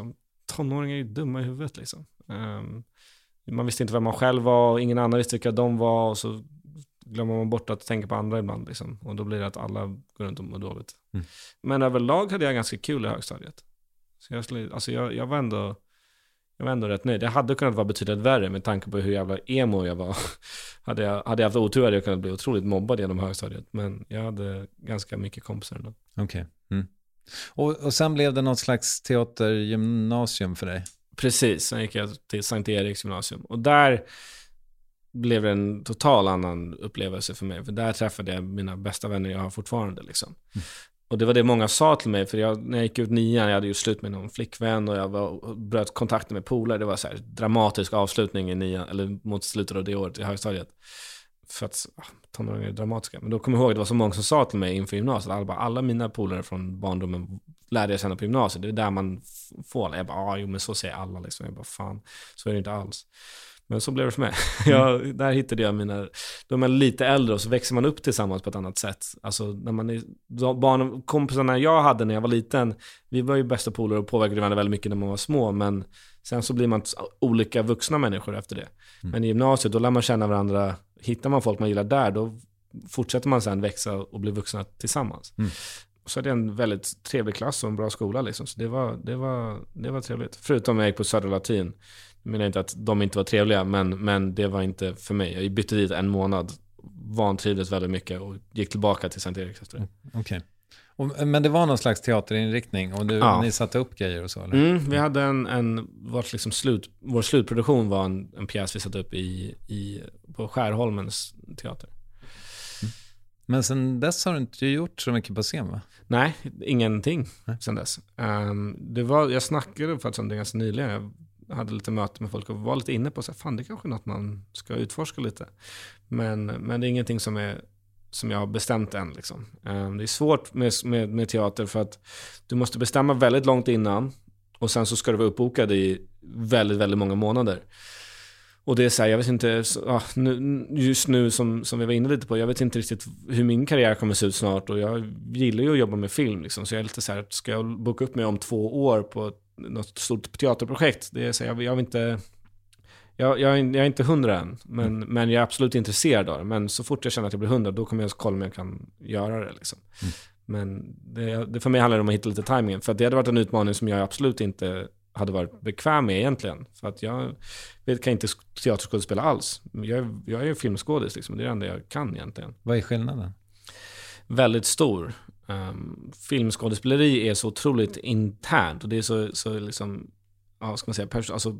tonåringar är ju dumma i huvudet liksom. Um, man visste inte vem man själv var och ingen annan visste vilka de var, och så glömmer man bort att tänka på andra ibland liksom. Och då blir det att alla går runt och mår dåligt. Mm. Men överlag hade jag ganska kul i högstadiet. Så jag, skulle, alltså jag, jag var ändå jag var ändå rätt nöjd. Det hade kunnat vara betydligt värre med tanke på hur jävla emo jag var. hade, jag, hade jag haft otur hade jag kunnat bli otroligt mobbad genom högstadiet. Men jag hade ganska mycket kompisar ändå. Okej. Okay. Mm. Och, och sen blev det något slags teatergymnasium för dig? Precis, sen gick jag till Sankt Eriks gymnasium. Och där blev det en total annan upplevelse för mig. För där träffade jag mina bästa vänner jag har fortfarande liksom. Mm. Och det var det många sa till mig, för jag, när jag gick ut nian, jag hade ju slut med någon flickvän och jag var, bröt kontakten med polare. Det var så här dramatisk avslutning i nian, eller mot slutet av det året i högstadiet. För att tonåringar är dramatiska. Men då kommer jag ihåg att det var så många som sa till mig inför gymnasiet. Alla, bara, alla mina polare från barndomen lärde jag känna på gymnasiet. Det är där man får. Jag bara, ah, jo men så säger alla liksom. Jag bara, fan, så är det inte alls. Men så blev det för mig. Jag, där hittade jag mina... Då är man lite äldre och så växer man upp tillsammans på ett annat sätt. Alltså när man är... Barn, kompisarna jag hade när jag var liten, vi var ju bästa polare och påverkade varandra väldigt mycket när man var små. Men sen så blir man olika vuxna människor efter det. Mm. Men i gymnasiet, då lär man känna varandra. Hittar man folk man gillar där, då fortsätter man sen växa och bli vuxna tillsammans. Mm. Så det är en väldigt trevlig klass och en bra skola liksom. Så det var, det var, det var trevligt. Förutom jag gick på Södra Latin. Jag menar inte att de inte var trevliga, men, men det var inte för mig. Jag bytte dit en månad, vantrivdes väldigt mycket och gick tillbaka till Sankt Eriks efter det. Okej. Okay. Men det var någon slags teaterinriktning och du, ja. Ni satte upp grejer och så, eller? Mm, vi hade en, en vart liksom slut, vår slutproduktion var en, en pjäs vi satte upp i, i, på Skärholmens teater. Mm. Men sen dess har du inte gjort så mycket på scen, va? Nej, ingenting Nej. sen dess. Um, det var, jag snackade för att det ganska nyligen, jag hade lite möte med folk och var lite inne på så här, fan det är kanske något man ska utforska lite. Men, men det är ingenting som är som jag har bestämt än liksom. Um, det är svårt med, med, med teater för att du måste bestämma väldigt långt innan och sen så ska du vara uppbokad i väldigt, väldigt många månader. Och det är så här, jag vet inte, så, ah, nu, just nu som, som vi var inne lite på, jag vet inte riktigt hur min karriär kommer se ut snart och jag gillar ju att jobba med film liksom, så jag är lite så här, ska jag boka upp mig om två år på något stort teaterprojekt? Det är så här, jag, jag vill inte... Jag, jag, jag är inte hundra än, men, mm. men jag är absolut intresserad av det. Men så fort jag känner att jag blir hundra, då kommer jag kolla om jag kan göra det. Liksom. Mm. Men det, det för mig handlar det om att hitta lite timingen. För att det hade varit en utmaning som jag absolut inte hade varit bekväm med egentligen. För att jag vet, kan inte teaterskådespela alls. Jag, jag är ju filmskådis, liksom. Det är det enda jag kan egentligen. Vad är skillnaden? Väldigt stor. Um, filmskådespeleri är så otroligt internt. Och det är så, så liksom... Ja, ska man säga, pers- alltså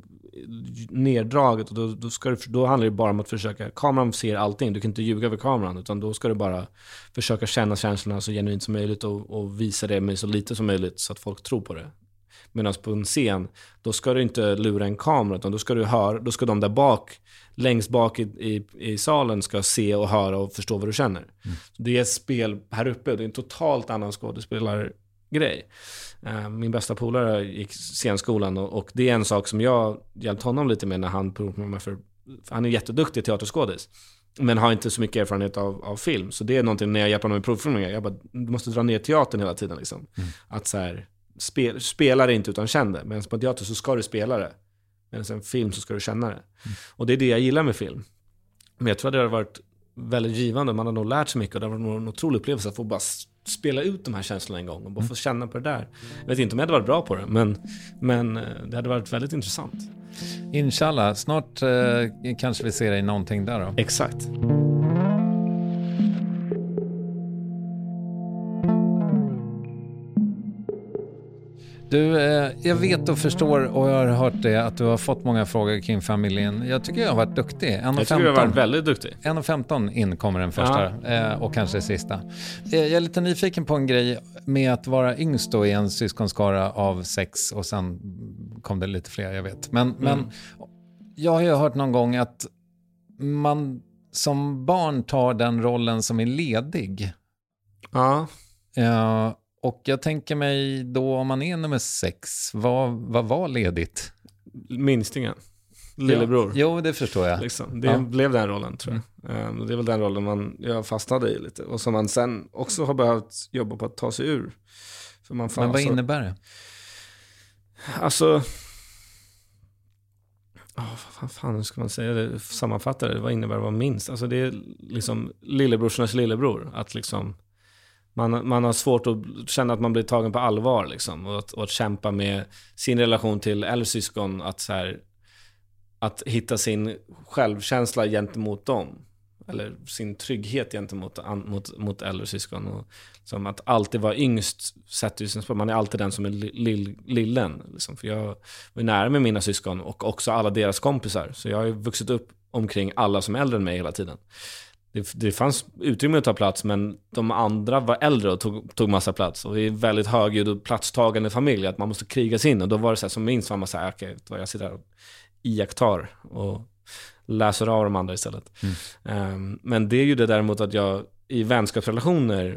neddraget och då, då, ska du, då handlar det bara om att försöka, kameran ser allting, du kan inte ljuga över kameran utan då ska du bara försöka känna känslorna så genuint som möjligt och, och visa det med så lite som möjligt så att folk tror på det. Medan på en scen, då ska du inte lura en kamera utan då ska du höra, då ska de där bak, längst bak i, i, i salen ska se och höra och förstå vad du känner. Mm. Det är spel här uppe, det är en totalt annan skådespelargrej. Min bästa polare gick scenskolan och, och det är en sak som jag hjälpt honom lite med när han provade mig för, för han är jätteduktig teaterskådis men har inte så mycket erfarenhet av, av film, så det är någonting när jag hjälper honom med provfilmningar, jag bara, du måste dra ner teatern hela tiden liksom. Mm. Att så här, spel, spela det inte utan känn det, men på teater så ska du spela det, men sen film så ska du känna det. Mm. Och det är det jag gillar med film, men jag tror att det har varit väldigt givande, man har nog lärt sig mycket och det har varit en otrolig upplevelse att få bara spela ut de här känslorna en gång och bara få känna på det där. Jag vet inte om jag hade varit bra på det, men, men det hade varit väldigt intressant. Inshallah, snart eh, kanske vi ser dig någonting där då. Exakt. Du, eh, jag vet och förstår och jag har hört det att du har fått många frågor kring familjen. Jag tycker jag har varit duktig. Jag tycker jag har varit väldigt duktig. en och femton in kommer den första ja. eh, och kanske sista. Eh, jag är lite nyfiken på en grej med att vara yngst då i en syskonskara av sex och sen kom det lite fler, jag vet. Men, mm. men jag har ju hört någon gång att man som barn tar den rollen som är ledig. Ja. Eh, Och jag tänker mig då om man är nummer sex, vad, vad var ledigt? Minstingen. Lillebror. Ja, jo, det förstår jag. Liksom. Det ja. blev den rollen tror jag. Mm. Um, det är väl den rollen man jag fastnade i lite. Och som man sen också har behövt jobba på att ta sig ur. För man Men vad alltså, innebär det? Alltså, Oh, vad fan, hur ska man säga det? Sammanfatta det, vad innebär det, vad minst? Alltså det är liksom lillebrorsornas lillebror. Att liksom, man, man har svårt att känna att man blir tagen på allvar liksom. Och att, och att kämpa med sin relation till äldre syskon. Att, så här, att hitta sin självkänsla gentemot dem. Eller sin trygghet gentemot mot, mot äldre syskon. Och som att alltid vara yngst sätter ju sin spår. Man är alltid den som är lill, lillen. Liksom. För jag var nära med mina syskon och också alla deras kompisar. Så jag har ju vuxit upp omkring alla som är äldre än mig hela tiden. Det, det fanns utrymme att ta plats, men de andra var äldre och tog, tog massa plats. Och det är väldigt högljudd och platstagande familj att man måste kriga sig in. Och då var det så här, som minst var man så här, okej, okay, jag sitter här och iakttar och läser av de andra istället. Mm. Um, men det är ju det däremot att jag i vänskapsrelationer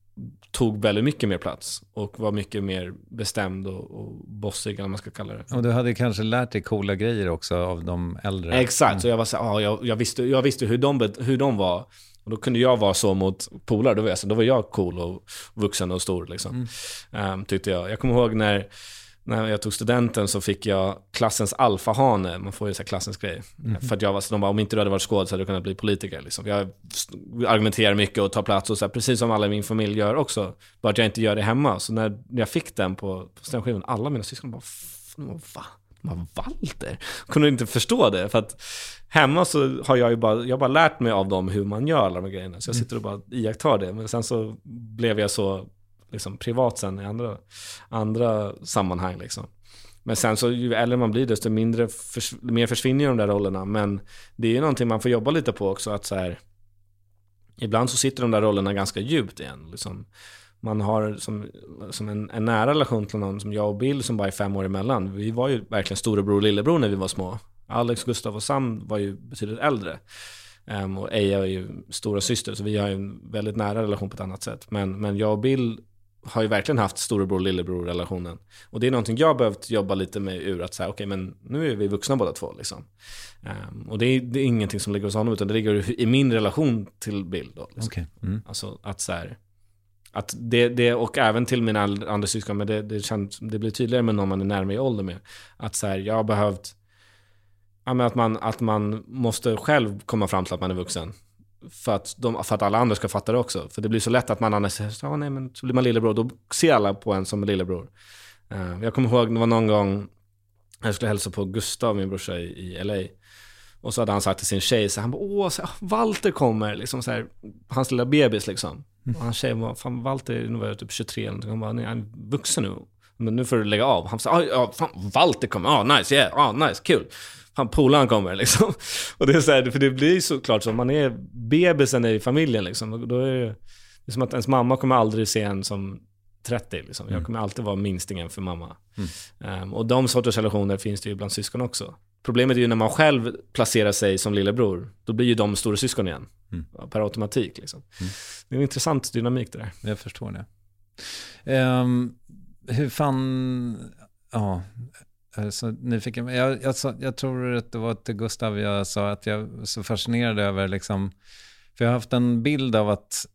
tog väldigt mycket mer plats och var mycket mer bestämd och, och bossig, eller man ska kalla det. Och du hade kanske lärt dig coola grejer också av de äldre. Exakt, mm. så jag var så ah, jag, jag visste jag visste hur de hur de var, och då kunde jag vara så mot polare, då var jag så då var jag cool och vuxen och stor liksom. Mm. Um, tyckte jag. Jag kommer ihåg när När jag tog studenten så fick jag klassens alfahane. Man får ju så här klassens grej. Mm. För att jag var så, de bara, om inte du hade varit skåd så hade du kunnat bli politiker. Liksom. Jag argumenterar mycket och tar plats. Och så här, precis som alla i min familj gör också. Bara att jag inte gör det hemma. Så när jag fick den på, på stämskivan, alla mina syskon bara, va? Man Walter? Kunde inte förstå det. För att hemma så har jag ju bara, jag har bara lärt mig av dem hur man gör alla de grejerna. Så jag sitter och bara iakttar det. Men sen så blev jag så liksom privat sen i andra, andra sammanhang liksom. Men sen så ju äldre man blir desto mindre förs- mer försvinner de där rollerna, men det är ju någonting man får jobba lite på också, att så här, ibland så sitter de där rollerna ganska djupt igen liksom. Man har som, som en, en nära relation till någon som jag och Bill som bara är fem år emellan. Vi var ju verkligen storebror och lillebror när vi var små. Alex, Gustav och Sam var ju betydligt äldre. Um, och Eja är ju stora syster, så vi har ju en väldigt nära relation på ett annat sätt. Men, men jag och Bill har ju verkligen haft storebror lillebror relationen. Och det är någonting jag har behövt jobba lite med ur, att säga, okej, okay, men nu är vi vuxna båda två liksom. Um, och det är, det är ingenting som ligger hos honom, utan det ligger i min relation till Bill då, liksom. Okay. Mm. Alltså att så här, att det, det, och även till mina andra syskon, men det, det, känns, det blir tydligare med någon man är närmare i ålder med, att så här, jag har behövt, ja, men att, man, att man måste själv komma fram till att man är vuxen. För att, de, för att alla andra ska fatta det också. För det blir så lätt att man annars säger, ah, nej, men så blir man lillebror. Då ser alla på en som en lillebror. Uh, jag kommer ihåg, det var någon gång jag skulle hälsa på Gustav, min brorsa i, i L A. Och så hade han sagt till sin tjej, så han bara, åh, så, Walter kommer. Liksom så här, hans lilla bebis liksom. Mm. Och hans tjej var, fan, Walter, nu var jag typ tjugotre. Och han bara, nej, han är vuxen nu. Men nu får du lägga av. Han sa, ah, ja, fan, Walter kommer. Ja, ah, nice, yeah, ah, nice, kul. Han polaren kommer liksom. Och det är så här, för det blir såklart så, man är bebisen i familjen liksom. Och då är det, det är som att ens mamma kommer aldrig se en som trettio liksom. Jag kommer alltid vara minstingen för mamma. Mm. Um, och de sorters relationer finns det ju bland syskon också. Problemet är ju när man själv placerar sig som lillebror, då blir ju de stora syskon igen. Mm. Per automatik liksom. Mm. Det är en intressant dynamik det där. Jag förstår det. Um, hur fan... Ja... Så nyfiken. Jag, jag, jag tror att det var till Gustav jag sa att jag är så fascinerad över liksom, för jag har haft en bild av att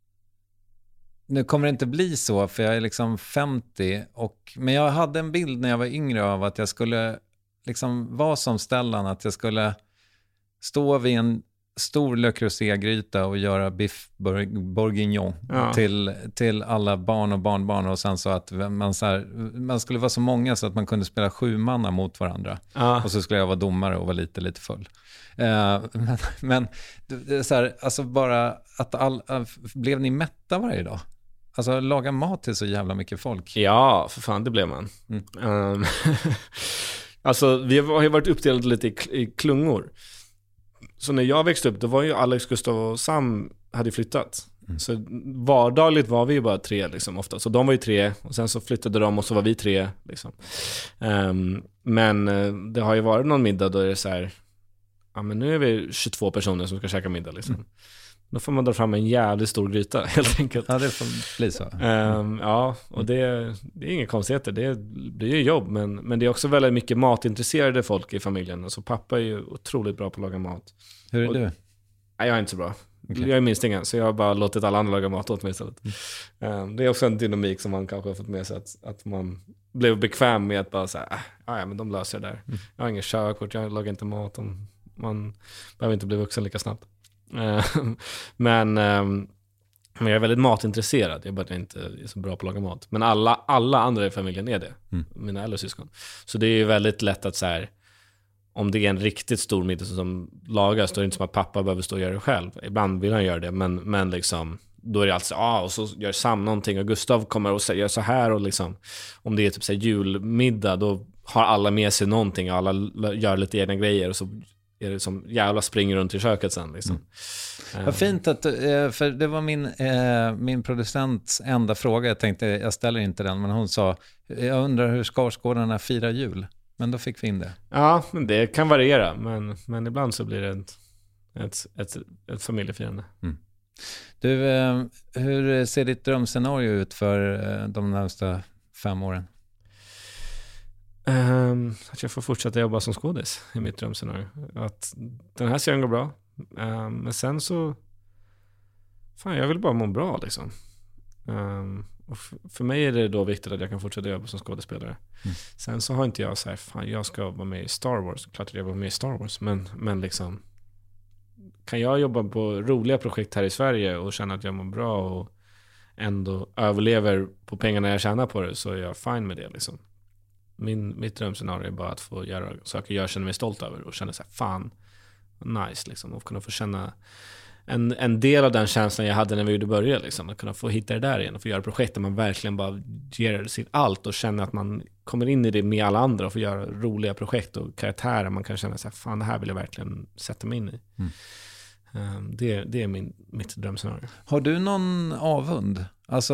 nu kommer det inte bli så, för jag är liksom femtio, och, men jag hade en bild när jag var yngre av att jag skulle liksom vara som Stellan, att jag skulle stå vid en stor Le Creuset-gryta och göra biff bourguignon ja. till, till alla barn och barnbarn, och sen så att man, så här, man skulle vara så många så att man kunde spela sju manna mot varandra ja. Och så skulle jag vara domare och vara lite lite full. Uh, men men det är så här, alltså bara att all, uh, blev ni mätta varje dag? Alltså laga mat till så jävla mycket folk. Ja, för fan, det blev man. Mm. Um, alltså vi har ju varit uppdelade lite i, i klungor. Så när jag växte upp, då var ju Alex, Gustav och Sam hade flyttat. Mm. Så vardagligt var vi ju bara tre liksom, ofta. Så de var ju tre, och sen så flyttade de och så var vi tre liksom. Um, men det har ju varit någon middag då är det så här, ja men nu är vi tjugotvå personer som ska käka middag liksom. Mm. Då får man dra fram en jävligt stor gryta helt enkelt. Ja, det får bli så. Um, ja, och det, det är inga konstigheter. Det blir ju jobb, men, men det är också väldigt mycket matintresserade folk i familjen. Alltså pappa är ju otroligt bra på att laga mat. Hur är och, du? Nej, jag är inte så bra. okay. Jag är minstingen, så jag har bara låtit alla andra laga mat åt mig istället. Mm. Um, det är också en dynamik som man kanske har fått med sig, att, att man blev bekväm med att bara säga, äh, ja men de löser det där. Mm. Jag har ingen körkort, jag lagar inte mat. Om, man behöver inte bli vuxen lika snabbt. Uh, men... Um, Men jag är väldigt matintresserad. Jag är bara inte är så bra på att laga mat. Men alla, alla andra i familjen är det. Mm. Mina äldre syskon. Så det är ju väldigt lätt att så här, om det är en riktigt stor middag som lagas, då är det inte som att pappa behöver stå och göra det själv. Ibland vill han göra det, men, men liksom, då är det alltså, ah, och så gör Sam någonting och Gustav kommer och gör så här, och liksom, om det är typ så här julmiddag, då har alla med sig någonting och alla gör lite egna grejer, och så är det som jävla springer runt i köket sen liksom. Mm. Vad fint att, för det var min, eh, min producents enda fråga. Jag tänkte, jag ställer inte den, men hon sa, jag undrar hur Skarsgårdarna firar jul. Men då fick vi in det. Ja, men det kan variera, men, men ibland så blir det ett, ett, ett, ett familjefirande. Mm. Du, eh, hur ser ditt drömscenario ut för eh, de närmsta fem åren? Um, att jag får fortsätta jobba som skådis i mitt drömscenario. Att den här serien går bra. Um, men sen så fan, jag vill bara må bra liksom. Um, och f- för mig är det då viktigt att jag kan fortsätta jobba som skådespelare. Mm. Sen så har inte jag så här, fan, jag ska vara med i Star Wars. Klart att jag vill vara med i Star Wars, men, men liksom, kan jag jobba på roliga projekt här i Sverige och känna att jag mår bra och ändå överlever på pengarna jag tjänar på det, så är jag fine med det liksom. Min, mitt drömscenario är bara att få göra saker jag känner mig stolt över och känner så här, fan, nice liksom, och kunna få känna en, en del av den känslan jag hade när vi gjorde början liksom, att kunna få hitta det där igen och få göra projekt där man verkligen bara ger sitt allt och känner att man kommer in i det med alla andra och får göra roliga projekt och karaktärer man kan känna så här, fan, det här vill jag verkligen sätta mig in i. Mm. Um, det, det är min, mitt drömscenario. Har du någon avund? Alltså,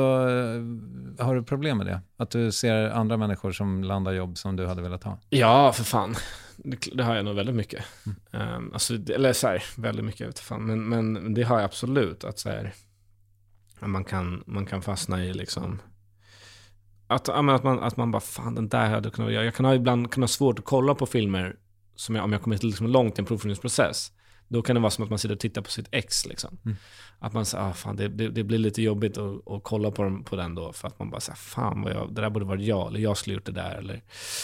har du problem med det? Att du ser andra människor som landar jobb som du hade velat ha? Ja, för fan. Det, det har jag nog väldigt mycket. Mm. Um, alltså, eller så här, väldigt mycket, vet fan. Men, men det har jag absolut. Att så här, man kan, man kan fastna i liksom... Att, att, man, att man bara, fan, den där hade kunnat göra. Jag kan ha ibland kan ha svårt att kolla på filmer som jag, om jag kommer liksom långt i en provfilmsprocess. Då kan det vara som att man sitter och tittar på sitt ex liksom. Mm. Att man säger, ah, fan, det, det, det blir lite jobbigt att, att kolla på, dem, på den då. För att man bara säger, fan, vad jag, det där borde varit jag. Eller jag skulle gjort det där. Eller,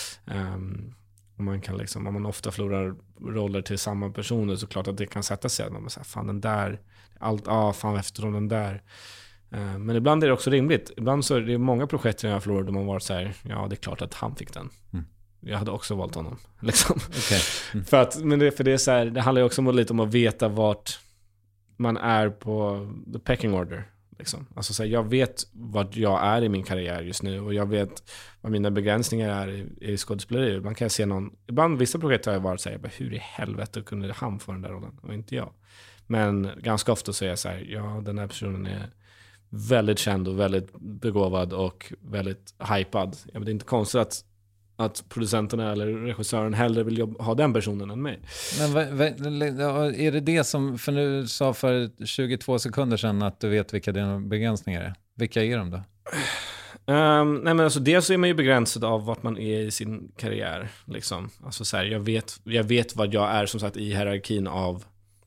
um, och man kan liksom, om man ofta förlorar roller till samma personer, så klart att det kan sätta sig. Att man säger, fan, den där. Allt, ah, fan, efter den där. Uh, men ibland är det också rimligt. Ibland så är det många projekt jag har förlorat där man varit så här, ja, det är klart att han fick den. Mm. Jag hade också valt honom liksom. Okay. Mm. för att men det för det är så här, det handlar ju också om, lite om att veta vart man är på the pecking order liksom. Alltså så här, jag vet vart jag är i min karriär just nu och jag vet vad mina begränsningar är i, i skådespeleri. Ibland kan jag se någon, ibland vissa projekt har jag varit så här, hur i helvete kunde han få den där rollen och inte jag. Men ganska ofta så är jag så här, ja, den här personen är väldigt känd och väldigt begåvad och väldigt hypad. Ja, men det är inte konstigt att att producenterna eller regissören hellre vill jobba, ha den personen än mig. Men va, va, är det det som, för nu sa för tjugotvå sekunder sedan att du vet vilka dina begränsningar är. Vilka är de då? Um, nej men alltså dels är man ju begränsad av vart man är i sin karriär liksom. Alltså så här, jag vet, jag vet vad jag är som sagt i hierarkin av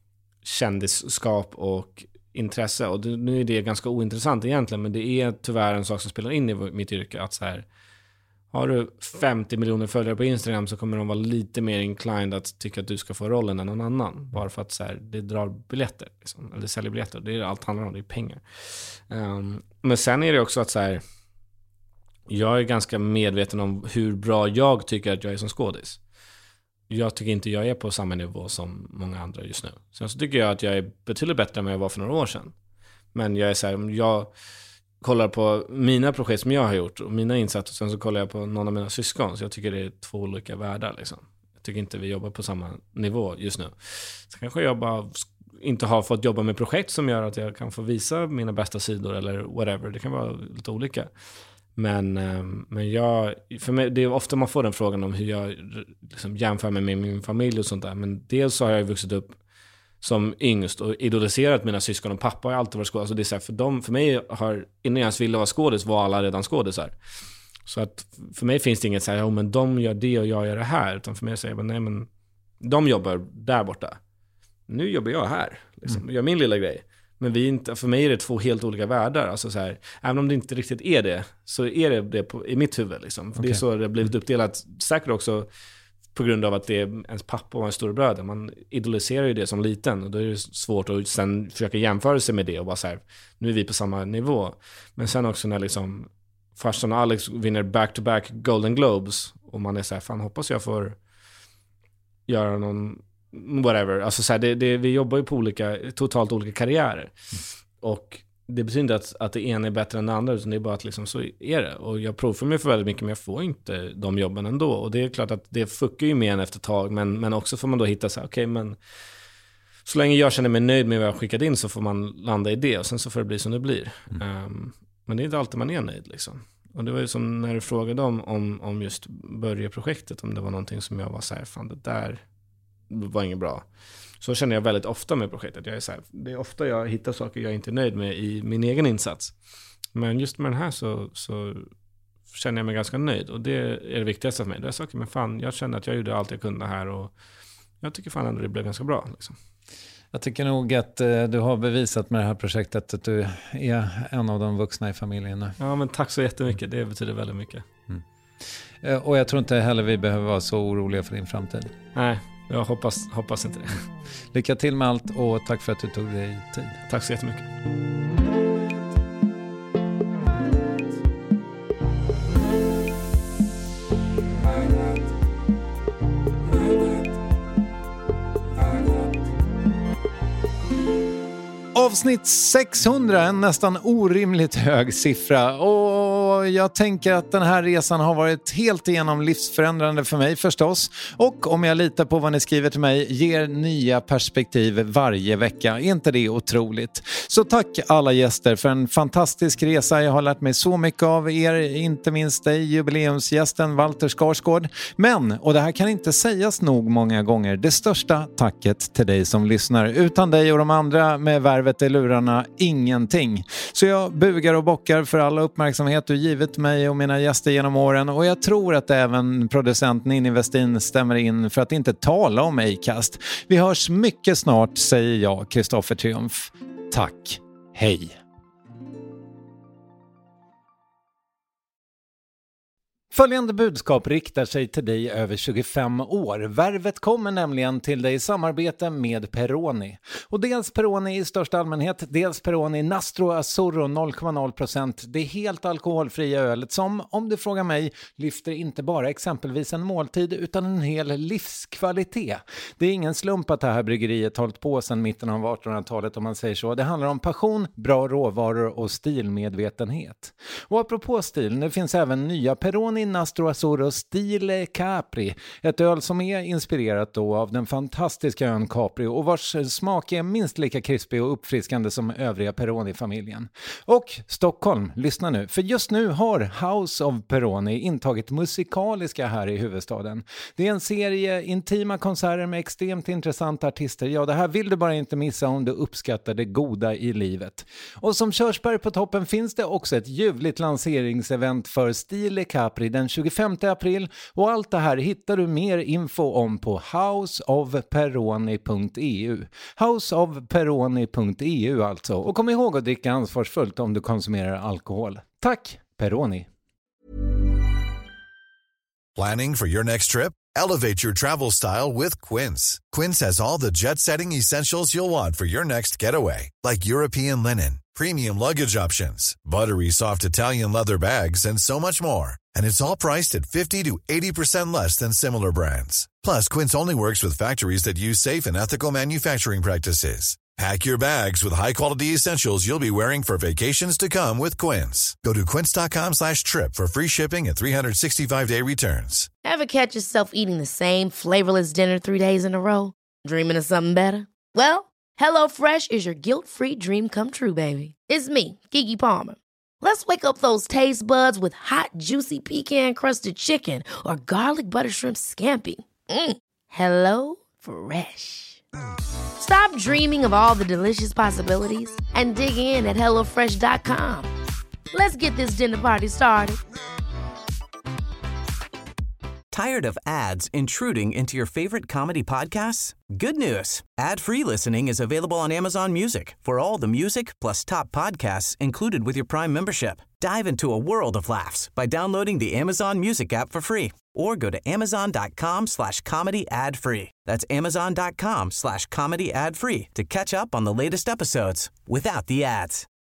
kändisskap och intresse, och det, nu är det ganska ointressant egentligen, men det är tyvärr en sak som spelar in i mitt yrke, att så här, har du femtio miljoner följare på Instagram så kommer de vara lite mer inclined att tycka att du ska få rollen än någon annan. Bara för att så här, det drar biljetter. Liksom. Eller det säljer biljetter. Det är allt handlar om, det är pengar. Um, men sen är det också att så här, jag är ganska medveten om hur bra jag tycker att jag är som skådis. Jag tycker inte jag är på samma nivå som många andra just nu. Sen så tycker jag att jag är betydligt bättre än vad jag var för några år sedan. Men jag är så här, jag kollar på mina projekt som jag har gjort och mina insatser, och sen så kollar jag på någon av mina syskon, så jag tycker det är två olika världar liksom. Jag tycker inte vi jobbar på samma nivå just nu. Så kanske jag bara inte har fått jobba med projekt som gör att jag kan få visa mina bästa sidor eller whatever. Det kan vara lite olika. Men, men jag, för mig, det är ofta man får den frågan om hur jag liksom jämför mig med min familj och sånt där. Men dels så har jag vuxit upp som yngst och idoliserat mina syskon, och pappa har alltid varit skådis. Alltså det är så här, för dem, för mig har, innan jag ens ville vara skådis, var alla redan skådisar. Så att för mig finns det inget så här, ja men de gör det och jag gör det här, utan för mig säger jag, nej men de jobbar där borta. Nu jobbar jag här liksom, mm. gör min lilla grej. Men vi är inte, för mig är det två helt olika världar. Alltså så här, även om det inte riktigt är det, så är det det på, i mitt huvud. Liksom. För okay. Det är så det har blivit uppdelat. Säkert också på grund av att det är ens pappa och ens storebröder. Man idoliserar ju det som liten. Och då är det svårt att sen försöka jämföra sig med det. Och bara så här, nu är vi på samma nivå. Men sen också när liksom farsan och Alex vinner back-to-back Golden Globes. Och man är så här, fan hoppas jag får göra någon... whatever, alltså så här, det, det, vi jobbar ju på olika, totalt olika karriärer mm. och det betyder inte att, att det ena är bättre än det andra, utan det är bara att liksom så är det, och jag provar mig för väldigt mycket men jag får inte de jobben ändå, och det är klart att det fuckar ju med en efter ett tag, men, men också får man då hitta så här, okej okay, men så länge jag känner mig nöjd med vad jag skickat in så får man landa i det, och sen så får det bli som det blir mm. um, men det är inte alltid man är nöjd liksom. Och det var ju som när du frågade om, om, om just börja-projektet, om det var någonting som jag var så här, fan det där var inget bra. Så känner jag väldigt ofta med projektet. Jag är så här, det är ofta jag hittar saker jag inte är nöjd med i min egen insats. Men just med den här så, så känner jag mig ganska nöjd. Och det är det viktigaste för mig. Det är saker, men fan, jag känner att jag gjorde allt jag kunde här. Och jag tycker fan ändå det blev ganska bra. Liksom. Jag tycker nog att eh, du har bevisat med det här projektet att du är en av de vuxna i familjen nu. Ja, men tack så jättemycket. Det betyder väldigt mycket. Mm. Eh, och jag tror inte heller vi behöver vara så oroliga för din framtid. Nej. Jag hoppas, hoppas inte det. Lycka till med allt och tack för att du tog dig tid. Tack så jättemycket. Avsnitt sexhundra, en nästan orimligt hög siffra, och jag tänker att den här resan har varit helt igenom livsförändrande för mig förstås, och om jag litar på vad ni skriver till mig ger nya perspektiv varje vecka. Är inte det otroligt? Så tack alla gäster för en fantastisk resa. Jag har lärt mig så mycket av er, inte minst dig, jubileumsgästen Walter Skarsgård. Men, och det här kan inte sägas nog många gånger, det största tacket till dig som lyssnar. Utan dig och de andra med värvet i lurarna, ingenting. Så jag bugar och bockar för all uppmärksamhet du givit mig och mina gäster genom åren, och jag tror att även producent Ninni Westin stämmer in, för att inte tala om Acast. Vi hörs mycket snart, säger jag, Kristoffer Triumf. Tack. Hej. Följande budskap riktar sig till dig över tjugofem år. Värvet kommer nämligen till dig i samarbete med Peroni. Och dels Peroni i största allmänhet, dels Peroni Nastro Azzurro noll komma noll procent. Det är helt alkoholfria ölet som, om du frågar mig, lyfter inte bara exempelvis en måltid utan en hel livskvalitet. Det är ingen slump att det här bryggeriet hållit på sedan mitten av artonhundratalet, om man säger så. Det handlar om passion, bra råvaror och stilmedvetenhet. Och apropå stil, det finns även nya Peroni Nastro Azzurro Stile Capri, ett öl som är inspirerat då av den fantastiska ön Capri och vars smak är minst lika krispig och uppfriskande som övriga Peroni-familjen. Och Stockholm, lyssna nu, för just nu har House of Peroni intagit musikaliska här i huvudstaden. Det är en serie intima konserter med extremt intressanta artister. Ja, det här vill du bara inte missa om du uppskattar det goda i livet. Och som körsbär på toppen finns det också ett ljuvligt lanseringsevent för Stile Capri den tjugofemte april, och allt det här hittar du mer info om på house of peroni punkt e u. house of peroni punkt e u alltså. Och kom ihåg att dricka ansvarsfullt om du konsumerar alkohol. Tack, Peroni! Planning for your next trip? Elevate your travel style with Quince. Quince has all the jet-setting essentials you'll want for your next getaway, like European linen, premium luggage options, buttery soft Italian leather bags, and so much more. And it's all priced at fifty to eighty percent less than similar brands. Plus, Quince only works with factories that use safe and ethical manufacturing practices. Pack your bags with high-quality essentials you'll be wearing for vacations to come with Quince. Go to quince.com slash trip for free shipping and three sixty-five day returns. Ever catch yourself eating the same flavorless dinner three days in a row? Dreaming of something better? Well, HelloFresh is your guilt-free dream come true, baby. It's me, Keke Palmer. Let's wake up those taste buds with hot, juicy pecan-crusted chicken or garlic butter shrimp scampi. Mm. Hello Fresh. Stop dreaming of all the delicious possibilities and dig in at hello fresh dot com. Let's get this dinner party started. Tired of ads intruding into your favorite comedy podcasts? Good news. Ad-free listening is available on Amazon Music for all the music plus top podcasts included with your Prime membership. Dive into a world of laughs by downloading the Amazon Music app for free or go to amazon.com slash comedy ad free. That's amazon.com slash comedy ad free to catch up on the latest episodes without the ads.